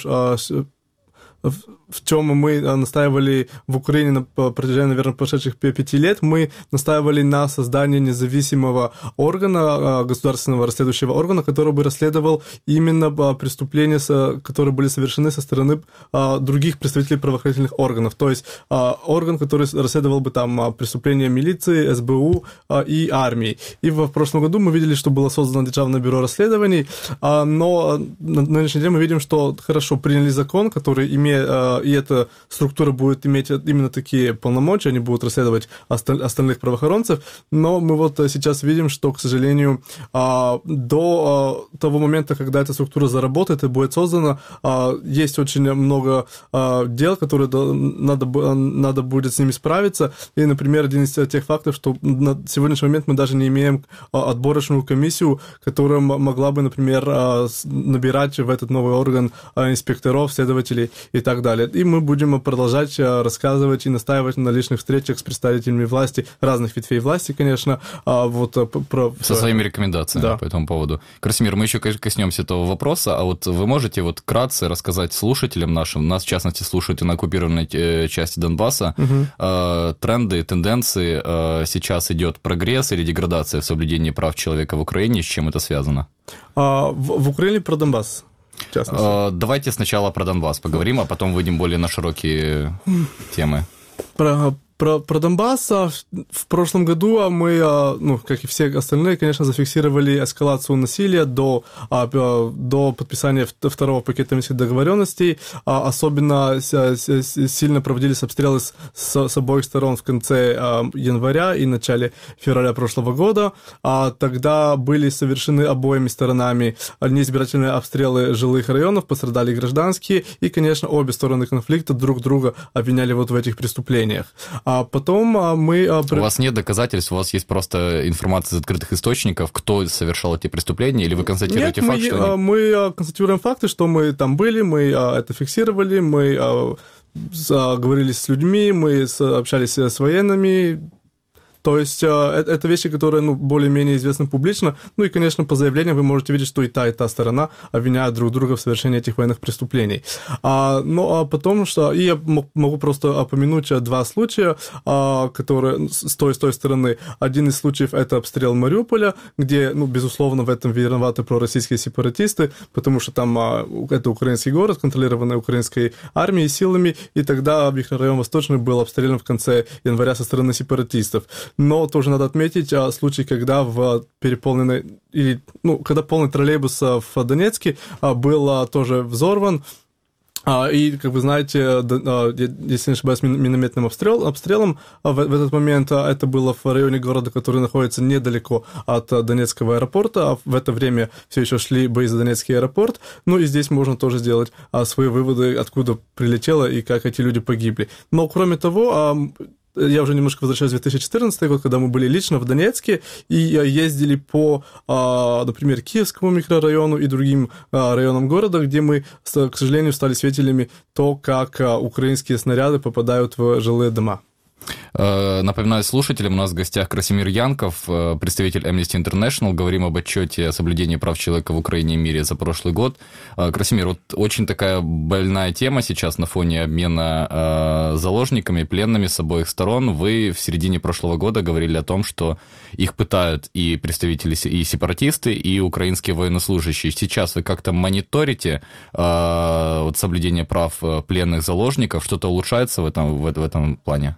в чем мы настаивали в Украине на протяжении, наверное, прошедших пяти лет, мы настаивали на создании независимого органа, государственного расследующего органа, который бы расследовал именно преступления, которые были совершены со стороны других представителей правоохранительных органов. То есть орган, который расследовал бы там преступления милиции, эс бэ у и армии. И в прошлом году мы видели, что было создано Державное бюро расследований, но на нынешний день мы видим, что хорошо приняли закон, который имеет име, и эта структура будет иметь именно такие полномочия, они будут расследовать остальных правоохранцев, но мы вот сейчас видим, что, к сожалению, до того момента, когда эта структура заработает и будет создана, есть очень много дел, которые надо, надо будет с ними справиться, и, например, один из тех фактов, что на сегодняшний момент мы даже не имеем отборочную комиссию, которая могла бы, например, набирать в этот новый орган инспекторов, следователей и так далее. И мы будем продолжать рассказывать и настаивать на личных встречах с представителями власти, разных ветвей власти, конечно, вот про... Со своими рекомендациями, да, по этому поводу. Красимир, мы еще коснемся этого вопроса, а вот вы можете вот вкратце рассказать слушателям нашим, нас, в частности, слушают и на оккупированной части Донбасса, угу. тренды, тенденции, сейчас идет прогресс или деградация в соблюдении прав человека в Украине, с чем это связано? А, в, в Украине про Донбасс, в частности. Давайте сначала про Донбасс поговорим, а потом выйдем более на широкие темы. Про... Про, про Донбасс в прошлом году мы, ну, как и все остальные, конечно, зафиксировали эскалацию насилия до, до подписания второго пакета минских договоренностей. Особенно сильно проводились обстрелы с, с обоих сторон в конце января и начале февраля прошлого года. А тогда были совершены обоими сторонами неизбирательные обстрелы жилых районов, пострадали гражданские, и, конечно, обе стороны конфликта друг друга обвиняли вот в этих преступлениях. А потом мы... У вас нет доказательств, у вас есть просто информация из открытых источников, кто совершал эти преступления, или вы констатируете нет, факт, мы, что... Они... мы констатируем факты, что мы там были, мы это фиксировали, мы говорили с людьми, мы общались с военными. То есть это вещи, которые, ну, более-менее известны публично. Ну и, конечно, по заявлениям вы можете видеть, что и та, и та сторона обвиняют друг друга в совершении этих военных преступлений. А, ну, а потом, что... И я могу просто упомянуть два случая, которые с той, с той стороны. Один из случаев — это обстрел Мариуполя, где, ну, безусловно, в этом виноваты пророссийские сепаратисты, потому что там это украинский город, контролированный украинской армией, силами, и тогда микрорайон Восточный был обстрелян в конце января со стороны сепаратистов. Но тоже надо отметить а, случай, когда в переполненной, или, ну, когда полный троллейбус в Донецке а, был а, тоже взорван. А, и, как вы знаете, а, если не ошибаюсь, минометным обстрел, обстрелом а, в, в этот момент а, это было в районе города, который находится недалеко от а, Донецкого аэропорта. А в это время все еще шли бои за Донецкий аэропорт. Ну и здесь можно тоже сделать а, свои выводы, откуда прилетело и как эти люди погибли. Но, кроме того... А, я уже немножко возвращаюсь в две тысячи четырнадцатый год, когда мы были лично в Донецке и ездили по, например, Киевскому микрорайону и другим районам города, где мы, к сожалению, стали свидетелями того, как украинские снаряды попадают в жилые дома. Напоминаю слушателям, у нас в гостях Красимир Янков, представитель Amnesty International. Говорим об отчете о соблюдении прав человека в Украине и мире за прошлый год. Красимир, вот очень такая больная тема сейчас на фоне обмена заложниками, пленными с обоих сторон. Вы в середине прошлого года говорили о том, что их пытают и представители, и сепаратисты, и украинские военнослужащие. Сейчас вы как-то мониторите вот, соблюдение прав пленных заложников? Что-то улучшается в этом, в, в этом плане?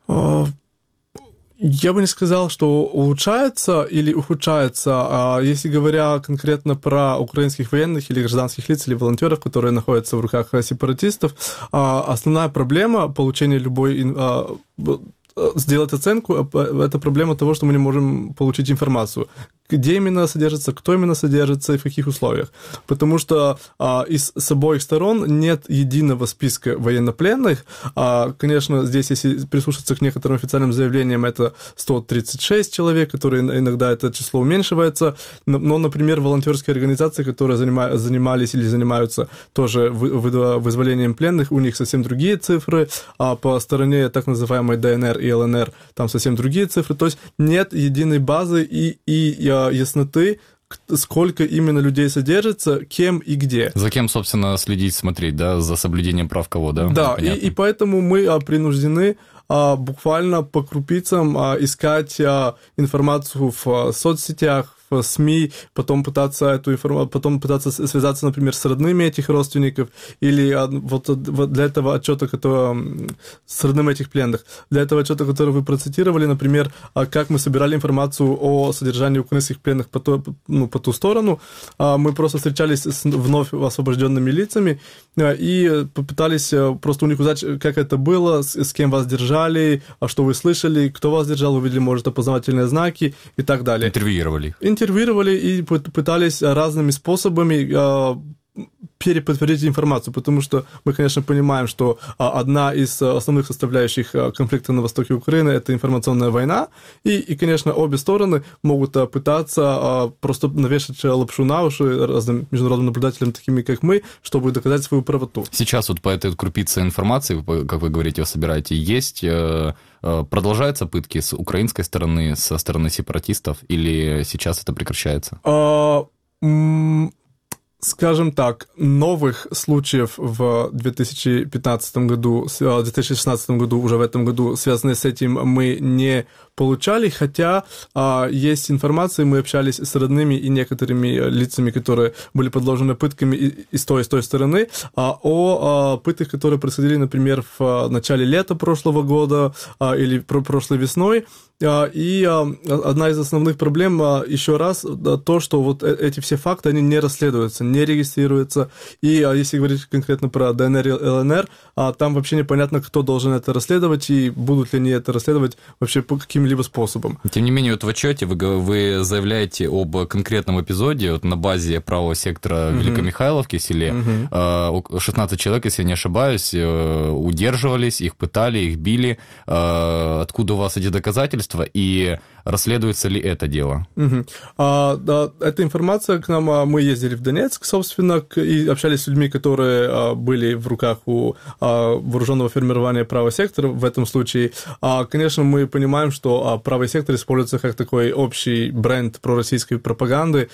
Я бы не сказал, что улучшается или ухудшается. Если говоря конкретно про украинских военных или гражданских лиц, или волонтеров, которые находятся в руках сепаратистов, основная проблема получения любой... сделать оценку, это проблема того, что мы не можем получить информацию. Где именно содержится, кто именно содержится и в каких условиях. Потому что а, из, с обоих сторон нет единого списка военнопленных. А, конечно, здесь, если прислушаться к некоторым официальным заявлениям, это сто тридцать шесть человек, которые иногда это число уменьшивается. Но, но например, волонтерские организации, которые занима, занимались или занимаются тоже вы, вы, вызволением пленных, у них совсем другие цифры. А по стороне так называемой ДНР и ЛНР там совсем другие цифры. То есть нет единой базы и, и ясноты, сколько именно людей содержится, кем и где. За кем, собственно, следить, смотреть, да, за соблюдением прав кого, да? Да, и, и поэтому мы а, принуждены а, буквально по крупицам а, искать а, информацию в а, соцсетях, в СМИ, потом пытаться эту информацию, потом пытаться связаться, например, с родными этих родственников, или вот для этого отчета, который, с родными этих пленных, для этого отчета, который вы процитировали, например, как мы собирали информацию о содержании украинских пленных по ту, ну, по ту сторону, мы просто встречались с вновь освобожденными лицами и попытались просто у них узнать, как это было, с, с кем вас держали, а что вы слышали, кто вас держал, увидели, может, опознавательные знаки и так далее. Интервьюировали. Интервьюировали и пытались разными способами переподтвердить информацию, потому что мы, конечно, понимаем, что одна из основных составляющих конфликта на востоке Украины – это информационная война, и, и, конечно, обе стороны могут пытаться просто навешать лапшу на уши разным международным наблюдателям, такими как мы, чтобы доказать свою правоту. Сейчас вот по этой крупице информации, как вы говорите, вы собираете, есть, продолжаются пытки с украинской стороны, со стороны сепаратистов, или сейчас это прекращается? А, м- Скажем так, новых случаев в две тысячи пятнадцатом году, в две тысячи шестнадцатом году, уже в этом году, связанные с этим, мы не получали, хотя а, есть информация, мы общались с родными и некоторыми лицами, которые были подложены пытками и, и с той, и с той стороны, а, о а, пытках, которые происходили, например, в начале лета прошлого года а, или про, прошлой весной. И одна из основных проблем, еще раз, то, что вот эти все факты, они не расследуются, не регистрируются. И если говорить конкретно про ДНР и ЛНР, там вообще непонятно, кто должен это расследовать, и будут ли они это расследовать вообще по каким-либо способом. Тем не менее, вот в отчете вы, вы заявляете об конкретном эпизоде вот на базе правого сектора mm-hmm. Великомихайловки в селе. Mm-hmm. шестнадцать человек, если я не ошибаюсь, удерживались, их пытали, их били. Откуда у вас эти доказательства? И расследуется ли это дело? Угу. А, да, эта информация к нам, мы ездили в Донецк, собственно, и общались с людьми, которые были в руках у вооруженного формирования правого сектора в этом случае. А, конечно, мы понимаем, что правый сектор используется как такой общий бренд пророссийской пропаганды,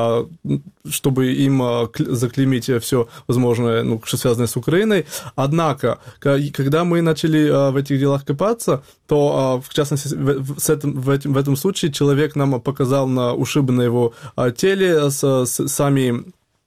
чтобы им заклеймить все возможное, ну, что связано с Украиной. Однако, когда мы начали в этих делах копаться, то, в частности, с этим, в, этим, в этом случае человек нам показал на ушибы на его теле с, с, сами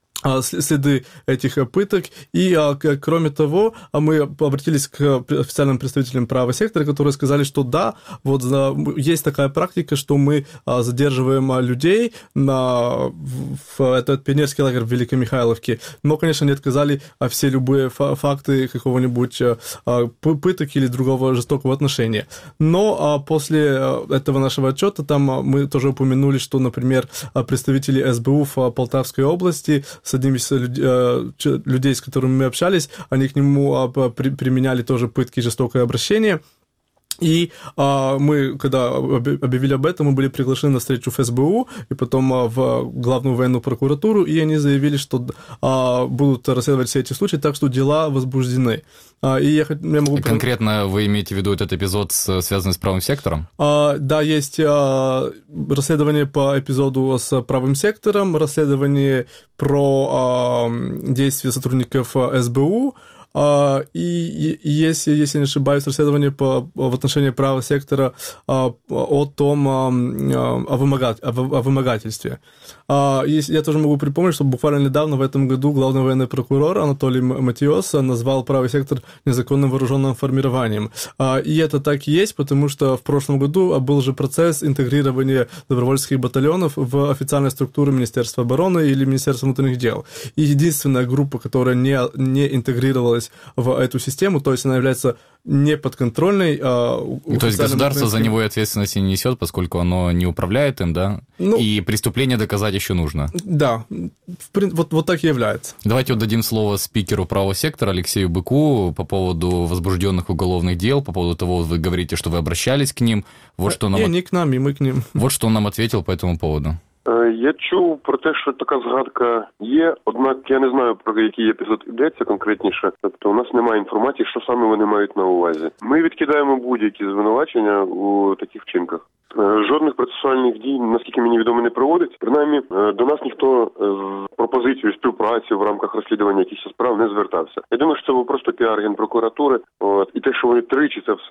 следы этих пыток, и, кроме того, мы обратились к официальным представителям правого сектора, которые сказали, что да, вот есть такая практика, что мы задерживаем людей на, в этот пионерский лагерь в Великомихайловке, но, конечно, не отказали все любые факты какого-нибудь пыток или другого жестокого отношения. Но после этого нашего отчета там мы тоже упомянули, что, например, представители эс бэ у в Полтавской области с одним из людей, с которыми мы общались, они к нему применяли тоже пытки и жестокое обращение. И а, мы, когда объявили об этом, мы были приглашены на встречу в эс бэ у и потом а, в главную военную прокуратуру, и они заявили, что а, будут расследовать все эти случаи, так что дела возбуждены. А, и я, я могу... Конкретно вы имеете в виду этот эпизод, связанный с правым сектором? А, да, есть а, расследование по эпизоду с правым сектором, расследование про а, действия сотрудников эс бэ у, Uh, и, и есть, если не ошибаюсь, расследование по, в отношении правого сектора uh, о том, uh, о, вымогат, о, о вымогательстве. Uh, и я тоже могу припомнить, что буквально недавно в этом году главный военный прокурор Анатолий Матиос назвал правый сектор незаконным вооруженным формированием. Uh, и это так и есть, потому что в прошлом году был же процесс интегрирования добровольческих батальонов в официальные структуры Министерства обороны или Министерства внутренних дел. И единственная группа, которая не, не интегрировалась в эту систему, то есть она является неподконтрольной. А, то есть государство за него и ответственности не несет, поскольку оно не управляет им, да? Ну, и преступление доказать еще нужно. Да, вот, вот так и является. Давайте вот дадим слово спикеру правого сектора Алексею Быку по поводу возбужденных уголовных дел, по поводу того, вы говорите, что вы обращались к ним. Вот что нам... И они к нам, и мы к ним. Вот что он нам ответил по этому поводу. Я чув про те, що така згадка є, однак я не знаю, про який епізод йдеться конкретніше. Тобто у нас немає інформації, що саме вони мають на увазі. Ми відкидаємо будь-які звинувачення у таких вчинках. Жодних процесуальних дій, наскільки мені відомо, не проводить. Принаймні, до нас ніхто з пропозицією співпраці в рамках розслідування якихось справ не звертався. Я думаю, що це був просто піар Генпрокуратури. От, і те, що вони тричі це все от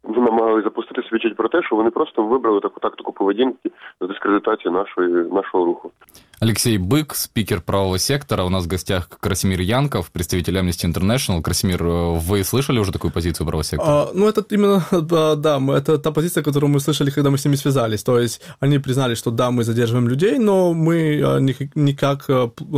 намагалися запустити, свідчить про те, що вони просто вибрали таку тактику поведінки з дискредитації нашої, нашого руху. Алексей Бык, спикер правого сектора. У нас в гостях Красимир Янков, представитель Amnesty International. Красимир, вы слышали уже такую позицию правого сектора? А, ну, это именно, да, да, это та позиция, которую мы слышали, когда мы с ними связались. То есть они признали, что да, мы задерживаем людей, но мы никак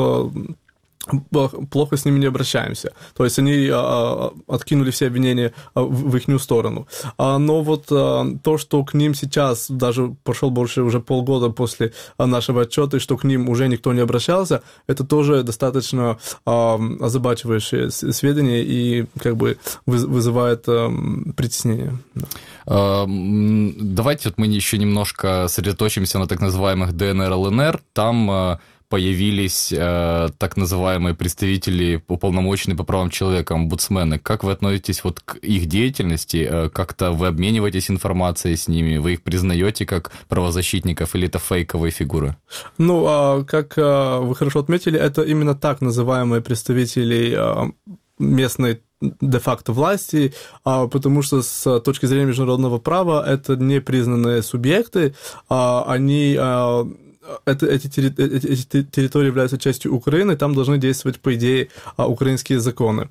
плохо с ними не обращаемся. То есть они а, откинули все обвинения в, в их сторону. А, но вот а, то, что к ним сейчас, даже прошел больше уже полгода после нашего отчета, что к ним уже никто не обращался, это тоже достаточно а, озабачивающее сведения и как бы вызывает а, притеснение. А, давайте вот мы еще немножко сосредоточимся на так называемых ДНР, ЛНР. Там появились э, так называемые представители, уполномоченные по правам человека, омбудсмены. Как вы относитесь вот к их деятельности? Э, как-то вы обмениваетесь информацией с ними? Вы их признаете как правозащитников или это фейковые фигуры? Ну, э, как э, вы хорошо отметили, это именно так называемые представители э, местной де-факто власти, а, потому что с точки зрения международного права это непризнанные субъекты, а, они... А, Это, эти, эти, эти территории являются частью Украины, там должны действовать, по идее, украинские законы.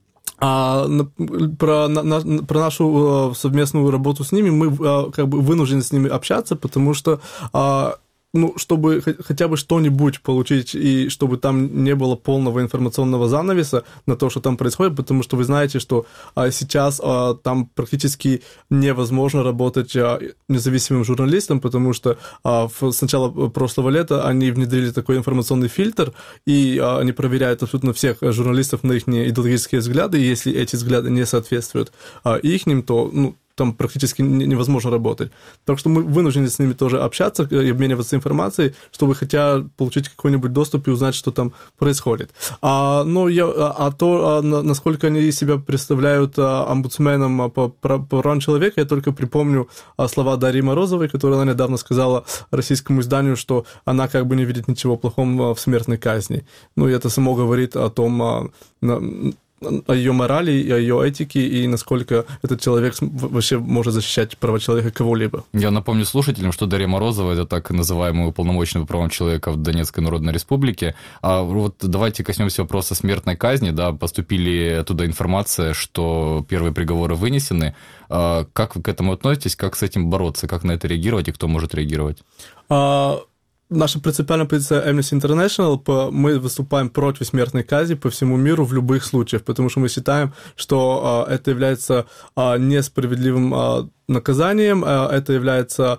А про, на, про нашу совместную работу с ними мы как бы вынуждены с ними общаться, потому что ну, чтобы хотя бы что-нибудь получить, и чтобы там не было полного информационного занавеса на то, что там происходит, потому что вы знаете, что сейчас там практически невозможно работать независимым журналистом, потому что с начала прошлого лета они внедрили такой информационный фильтр, и они проверяют абсолютно всех журналистов на их идеологические взгляды, и если эти взгляды не соответствуют ихним, то, ну, там практически невозможно работать. Так что мы вынуждены с ними тоже общаться и обмениваться информацией, чтобы хотя получить какой-нибудь доступ и узнать, что там происходит. А, ну, я, а то, а, насколько они себя представляют а, омбудсменом по, по, по правам человека, я только припомню а, слова Дарьи Морозовой, которую она недавно сказала российскому изданию, что она как бы не видит ничего плохого в смертной казни. Ну, и это само говорит о том, а, о ее морали, о ее этике и насколько этот человек вообще может защищать права человека кого-либо. Я напомню слушателям, что Дарья Морозова – это так называемый уполномоченный по правам человека в Донецкой Народной Республике. А вот давайте коснемся вопроса смертной казни. Да, поступили оттуда информация, что первые приговоры вынесены. А как вы к этому относитесь? Как с этим бороться? Как на это реагировать и кто может реагировать? А... Наша принципиальная позиция Amnesty International, мы выступаем против смертной казни по всему миру в любых случаях, потому что мы считаем, что это является несправедливым наказанием, это является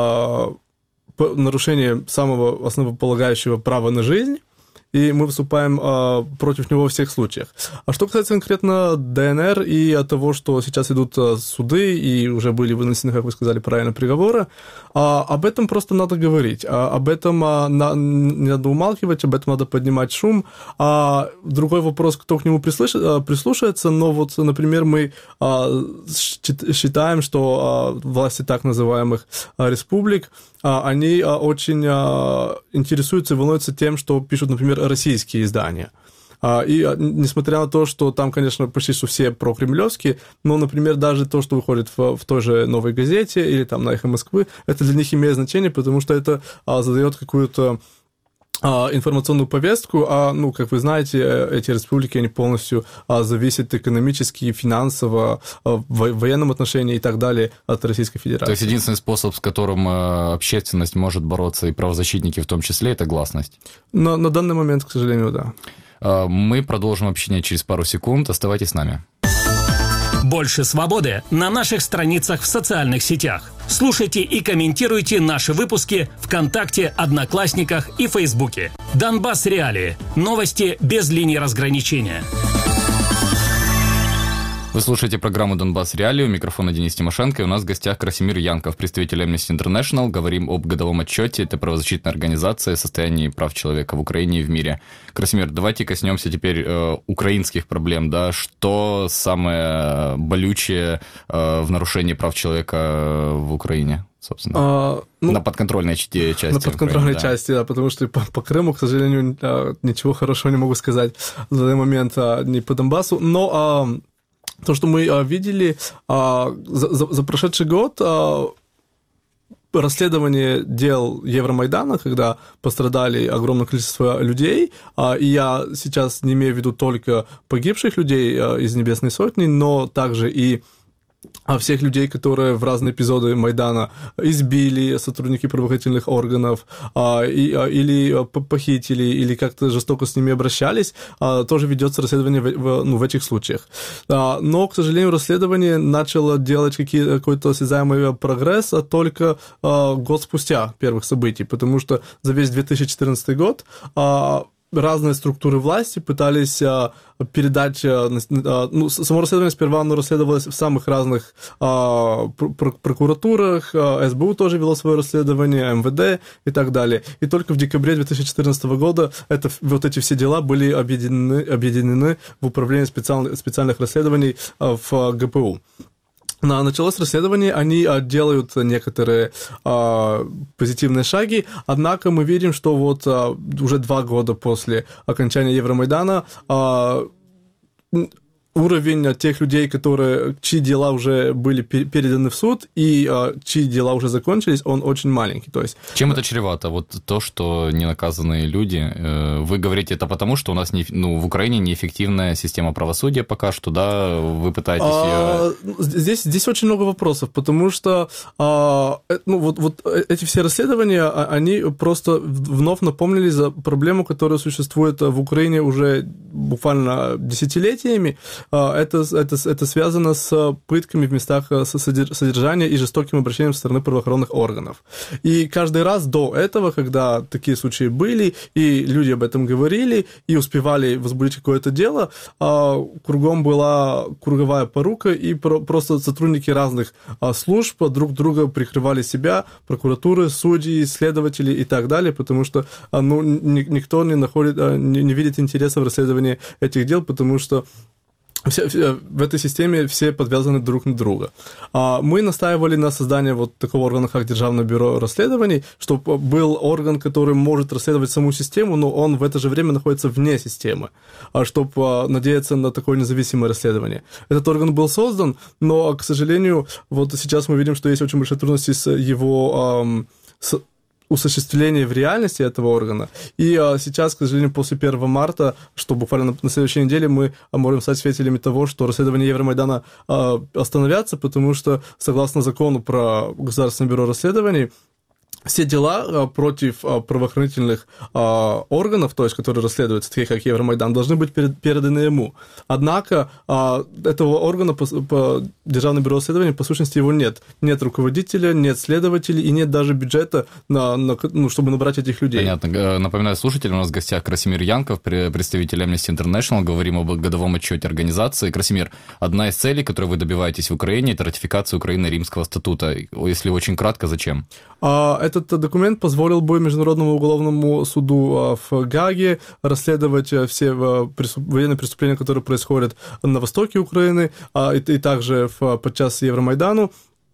нарушением самого основополагающего права на жизнь, и мы выступаем а, против него во всех случаях. А что касается конкретно ДНР и того, что сейчас идут суды, и уже были вынесены, как вы сказали, правильно, приговоры, а, об этом просто надо говорить, а, об этом а, на, не надо умалкивать, об этом надо поднимать шум. А другой вопрос, кто к нему прислуш... прислушается, но вот, например, мы а, считаем, что а, власти так называемых а, республик, а, они а, очень а, интересуются и волнуются тем, что пишут, например, российские издания. И несмотря на то, что там, конечно, почти что все прокремлевские, но, например, даже то, что выходит в, в той же «Новой газете» или там на «Эхо Москвы», это для них имеет значение, потому что это задает какую-то информационную повестку, а, ну, как вы знаете, эти республики, они полностью а, зависят экономически, финансово, в военном отношении и так далее от Российской Федерации. То есть единственный способ, с которым общественность может бороться, и правозащитники в том числе, это гласность? Но на данный момент, к сожалению, да. Мы продолжим общение через пару секунд. Оставайтесь с нами. Больше свободы на наших страницах в социальных сетях. Слушайте и комментируйте наши выпуски ВКонтакте, Одноклассниках и Фейсбуке. Донбасс Реалии. Новости без линии разграничения. Вы слушаете программу «Донбасс Реалии». У микрофона Денис Тимошенко. И у нас в гостях Красимир Янков, представитель Amnesty International. Говорим об годовом отчете. Это правозащитная организация о состоянии прав человека в Украине и в мире. Красимир, давайте коснемся теперь э, украинских проблем. Да? Что самое болючее э, в нарушении прав человека в Украине? Собственно, а, ну, на подконтрольной части. На подконтрольной Украины, части, да. да, потому что по, по Крыму, к сожалению, ничего хорошего не могу сказать на данный момент, ни по Донбассу. Но... то, что мы а, видели а, за, за, за прошедший год, а, расследование дел Евромайдана, когда пострадали огромное количество людей, а, и я сейчас не имею в виду только погибших людей а, из Небесной Сотни, но также и а всех людей, которые в разные эпизоды Майдана избили сотрудники правоохранительных органов а, и, а, или похитили, или как-то жестоко с ними обращались, а, тоже ведется расследование в, в, ну, в этих случаях. А, но, к сожалению, расследование начало делать какие, какой-то осязаемый прогресс а только а, год спустя первых событий, потому что за весь две тысячи четырнадцатый год а, разные структуры власти пытались а, передать... А, ну, само расследование сперва оно расследовалось в самых разных а, пр- прокуратурах, а, эс бэ у тоже вело свое расследование, эм вэ дэ и так далее. И только в декабре две тысячи четырнадцатого года это, вот эти все дела были объединены, объединены в управление специальных, специальных расследований а, в гэ пэ у. Началось расследование, они делают некоторые а, позитивные шаги, однако мы видим, что вот а, уже два года после окончания Евромайдана а, уровень тех людей, которые, чьи дела уже были переданы в суд и а, чьи дела уже закончились, он очень маленький. То есть... Чем это чревато? Вот то, что ненаказанные люди, вы говорите это потому, что у нас не, ну, в Украине неэффективная система правосудия пока что, да? Вы пытаетесь а, ее... Здесь, здесь очень много вопросов, потому что а, ну, вот, вот эти все расследования, они просто вновь напомнили за проблему, которая существует в Украине уже буквально десятилетиями. Это, это, это связано с пытками в местах содержания и жестоким обращением со стороны правоохранительных органов. И каждый раз до этого, когда такие случаи были, и люди об этом говорили, и успевали возбудить какое-то дело, кругом была круговая порука, и просто сотрудники разных служб друг друга прикрывали себя, прокуратуры, судьи, следователи и так далее, потому что ну, никто не, находит, не, не видит интереса в расследовании этих дел, потому что Все, все, в этой системе все подвязаны друг на друга. А мы настаивали на создании вот такого органа, как Державное бюро расследований, чтобы был орган, который может расследовать саму систему, но он в это же время находится вне системы, чтобы надеяться на такое независимое расследование. Этот орган был создан, но, к сожалению, вот сейчас мы видим, что есть очень большие трудности с его... Эм, с осуществление в реальности этого органа. И а, сейчас, к сожалению, после первого марта, что буквально на, на следующей неделе, мы а, можем стать свидетелями того, что расследования Евромайдана а, остановятся, потому что, согласно закону про Государственное бюро расследований, все дела против правоохранительных органов, то есть, которые расследуются, такие как Евромайдан, должны быть переданы ему. Однако этого органа по, по Державному бюро расследований, по сущности, его нет. Нет руководителя, нет следователей и нет даже бюджета, на, на, ну, чтобы набрать этих людей. Понятно. Напоминаю слушателям, у нас в гостях Красимир Янков, представитель Amnesty International. Говорим об годовом отчете организации. Красимир, одна из целей, которой вы добиваетесь в Украине, это ратификация Украины Римского статута. Если очень кратко, зачем? Этот документ позволил бы Международному уголовному суду в Гааге расследовать все военные преступления, которые происходят на востоке Украины, и также подчас Евромайдану.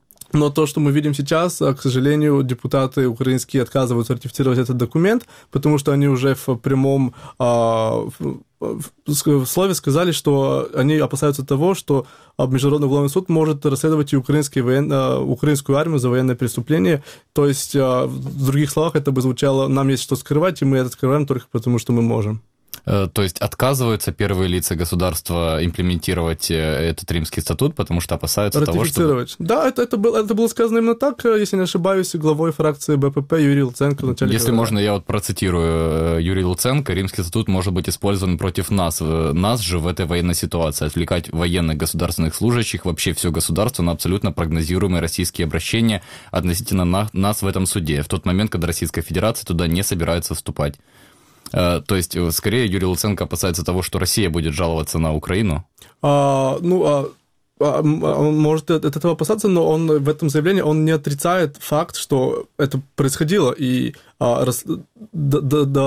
Но то, что мы видим сейчас, к сожалению, депутаты украинские отказываются ратифицировать этот документ, потому что они уже в прямом в слове сказали, что они опасаются того, что Международный уголовный суд может расследовать и украинские воен... украинскую армию за военные преступления. То есть, в других словах, это бы звучало, нам есть что скрывать, и мы это скрываем только потому, что мы можем. То есть отказываются первые лица государства имплементировать этот Римский статут, потому что опасаются того, что... Да, это, это, было, это было сказано именно так, если не ошибаюсь, главой фракции бэ пэ пэ Юрий Луценко в начале... Если можно, я вот процитирую Юрия Луценко. Римский статут может быть использован против нас. Нас же в этой военной ситуации. Отвлекать военных государственных служащих, вообще все государство на абсолютно прогнозируемые российские обращения относительно на, нас в этом суде. В тот момент, когда Российская Федерация туда не собирается вступать. То есть, скорее, Юрий Луценко опасается того, что Россия будет жаловаться на Украину? А, ну, а, а, он может от этого опасаться, но он в этом заявлении он не отрицает факт, что это происходило, и а, рас, до, до, до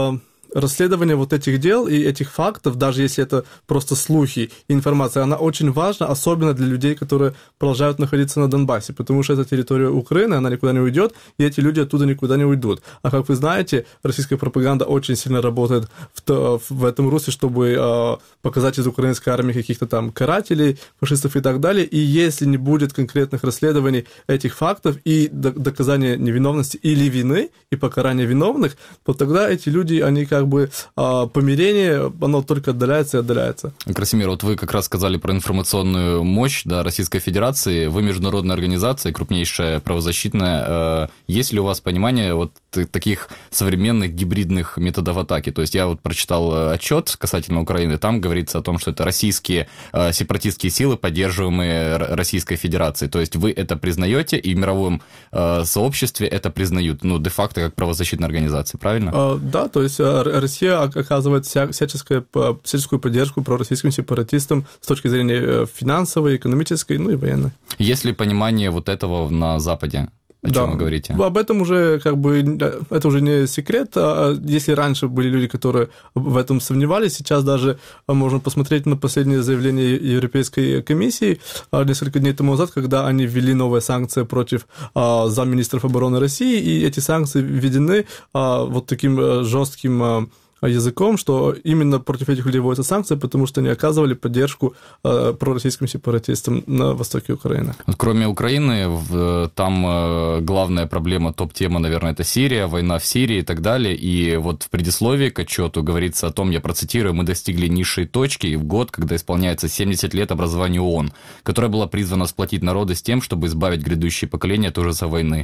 расследование вот этих дел и этих фактов, даже если это просто слухи и информация, она очень важна, особенно для людей, которые продолжают находиться на Донбассе, потому что это территория Украины, она никуда не уйдет, и эти люди оттуда никуда не уйдут. А как вы знаете, российская пропаганда очень сильно работает в, в этом русле, чтобы э, показать из украинской армии каких-то там карателей, фашистов и так далее. И если не будет конкретных расследований этих фактов и доказания невиновности или вины, и покарания виновных, то тогда эти люди, они как бы э, помирение, оно только отдаляется и отдаляется. Красимир, вот вы как раз сказали про информационную мощь, да, Российской Федерации. Вы международная организация, крупнейшая правозащитная. Есть ли у вас понимание вот таких современных гибридных методов атаки? То есть я вот прочитал отчет касательно Украины, там говорится о том, что это российские сепаратистские силы, поддерживаемые Российской Федерацией. То есть вы это признаете, и в мировом сообществе это признают, ну, де-факто как правозащитная организация, правильно? Да, то есть Россия оказывает всяческую, всяческую поддержку пророссийским сепаратистам с точки зрения финансовой, экономической, ну и военной. Есть ли понимание вот этого на Западе? О чем да. вы говорите? Об этом уже как бы это уже не секрет. Если раньше были люди, которые в этом сомневались, сейчас даже можно посмотреть на последнее заявление Европейской комиссии несколько дней тому назад, когда они ввели новые санкции против замминистров обороны России, и эти санкции введены вот таким жестким языком, что именно против этих людей вводятся санкции, потому что они оказывали поддержку э, пророссийским сепаратистам на востоке Украины. Кроме Украины, в, там э, главная проблема, топ-тема, наверное, это Сирия, война в Сирии и так далее. И вот в предисловии к отчету говорится о том, я процитирую, мы достигли низшей точки в год, когда исполняется семьдесят лет образованию ООН, которая была призвана сплотить народы с тем, чтобы избавить грядущие поколения от ужаса войны.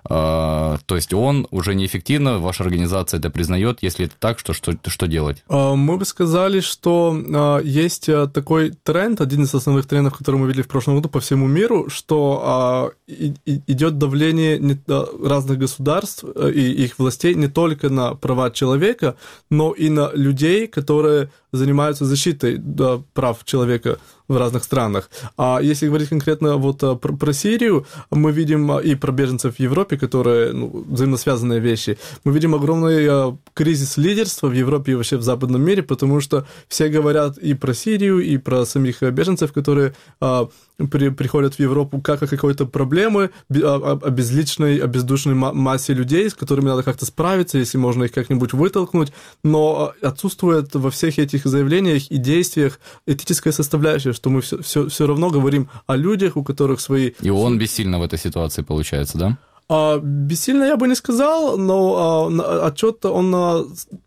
То есть ООН уже неэффективно, ваша организация это признает. Если это так, что, что, что делать? Мы бы сказали, что есть такой тренд, один из основных трендов, который мы видели в прошлом году по всему миру, что идет давление разных государств и их властей не только на права человека, но и на людей, которые занимаются защитой прав человека в разных странах. А если говорить конкретно вот про, про Сирию, мы видим и про беженцев в Европе, которые, ну, взаимосвязанные вещи. Мы видим огромный кризис лидерства в Европе и вообще в западном мире, потому что все говорят и про Сирию, и про самих беженцев, которые а, при, приходят в Европу как о какой-то проблеме, о, о безличной, о бездушной массе людей, с которыми надо как-то справиться, если можно их как-нибудь вытолкнуть, но отсутствует во всех этих заявлениях и действиях этическая составляющая, что мы все, все, все равно говорим о людях, у которых свои... И он бессильно в этой ситуации получается, да? А, бессильно я бы не сказал, но а, отчет, он а,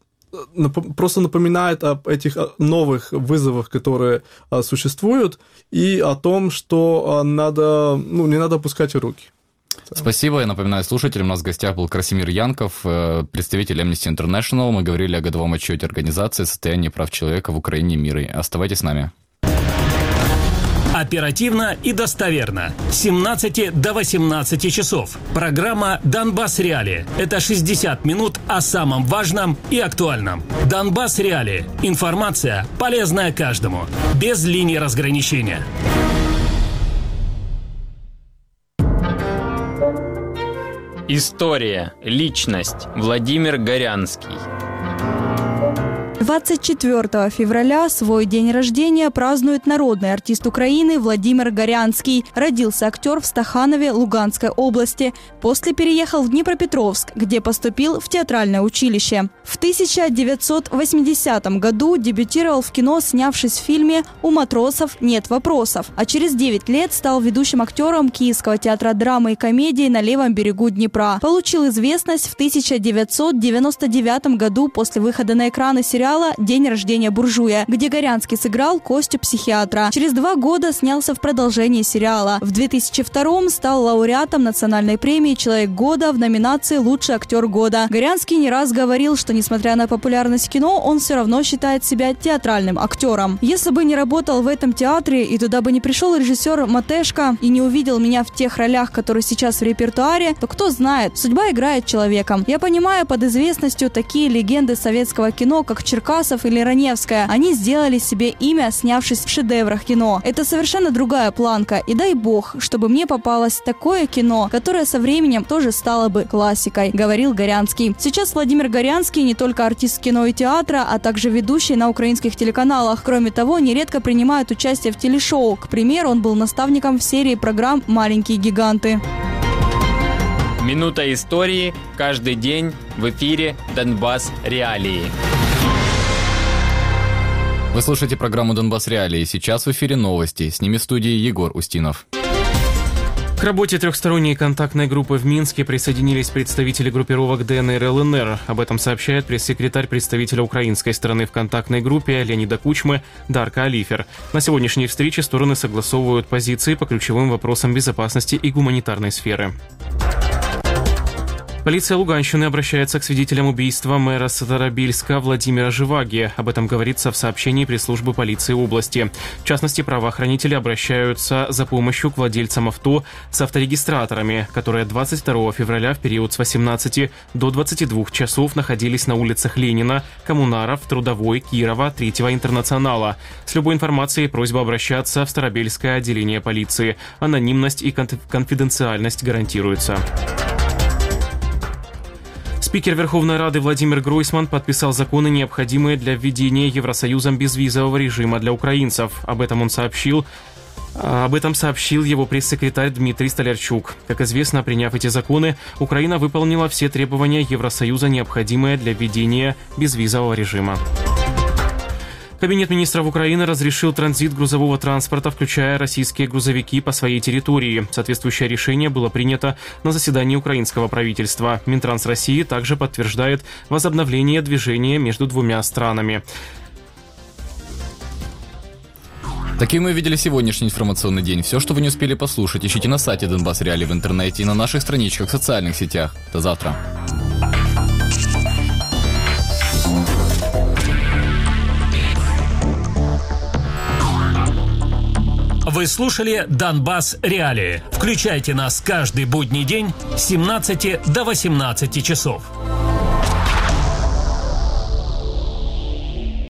просто напоминает об этих новых вызовах, которые а, существуют, и о том, что а, надо, ну, не надо опускать руки. Спасибо. Я напоминаю слушателям, у нас в гостях был Красимир Янков, представитель Amnesty International. Мы говорили о годовом отчете организации о состоянии прав человека в Украине и мире. Оставайтесь с нами. Оперативно и достоверно. С семнадцати до восемнадцати часов. Программа «Донбасс Реалии». Это шестьдесят минут о самом важном и актуальном. «Донбасс Реалии». Информация, полезная каждому. Без линии разграничения. История. Личность. Владимир Горянский. двадцать четвёртого февраля свой день рождения празднует народный артист Украины Владимир Горянский. Родился актер в Стаханове Луганской области. После переехал в Днепропетровск, где поступил в театральное училище. В тысяча девятьсот восьмидесятом году дебютировал в кино, снявшись в фильме «У матросов нет вопросов». А через девять лет стал ведущим актером Киевского театра драмы и комедии на левом берегу Днепра. Получил известность в тысяча девятьсот девяносто девятом году после выхода на экраны сериала «День рождения буржуя», где Горянский сыграл Костю психиатра. Через два года снялся в продолжении сериала. В две тысячи втором стал лауреатом национальной премии «Человек года» в номинации «Лучший актер года». Горянский не раз говорил, что, несмотря на популярность кино, он все равно считает себя театральным актером. Если бы не работал в этом театре и туда бы не пришел режиссер Матешко и не увидел меня в тех ролях, которые сейчас в репертуаре, то кто знает, судьба играет человеком. Я понимаю под известностью такие легенды советского кино, как Черкасов, Черкасов или Раневская. Они сделали себе имя, снявшись в шедеврах кино. Это совершенно другая планка. И дай бог, чтобы мне попалось такое кино, которое со временем тоже стало бы классикой, говорил Горянский. Сейчас Владимир Горянский не только артист кино и театра, а также ведущий на украинских телеканалах. Кроме того, нередко принимает участие в телешоу. К примеру, он был наставником в серии программ «Маленькие гиганты». Минута истории каждый день в эфире «Донбасс Реалии». Вы слушаете программу «Донбасс Реалии». Сейчас в эфире новости. С ними в студии Егор Устинов. К работе трехсторонней контактной группы в Минске присоединились представители группировок ДНР и ЛНР. Об этом сообщает пресс-секретарь представителя украинской стороны в контактной группе Леонида Кучмы Дарка Алифер. На сегодняшней встрече стороны согласовывают позиции по ключевым вопросам безопасности и гуманитарной сферы. Полиция Луганщины обращается к свидетелям убийства мэра Старобельска Владимира Живаги. Об этом говорится в сообщении пресс-службы полиции области. В частности, правоохранители обращаются за помощью к владельцам авто с авторегистраторами, которые двадцать второго февраля в период с восемнадцати до двадцати двух часов находились на улицах Ленина, Коммунаров, Трудовой, Кирова, Третьего Интернационала. С любой информацией просьба обращаться в Старобельское отделение полиции. Анонимность и конфиденциальность гарантируются. Спикер Верховной Рады Владимир Гройсман подписал законы, необходимые для введения Евросоюзом безвизового режима для украинцев. Об этом он сообщил. Об этом сообщил его пресс-секретарь Дмитрий Столярчук. Как известно, приняв эти законы, Украина выполнила все требования Евросоюза, необходимые для введения безвизового режима. Кабинет министров Украины разрешил транзит грузового транспорта, включая российские грузовики, по своей территории. Соответствующее решение было принято на заседании украинского правительства. Минтранс России также подтверждает возобновление движения между двумя странами. Таким мы видели сегодняшний информационный день. Все, что вы не успели послушать, ищите на сайте Донбасс Реалии в интернете и на наших страничках в социальных сетях. До завтра. Вы слушали «Донбасс Реалии». Включайте нас каждый будний день с семнадцати до восемнадцати часов.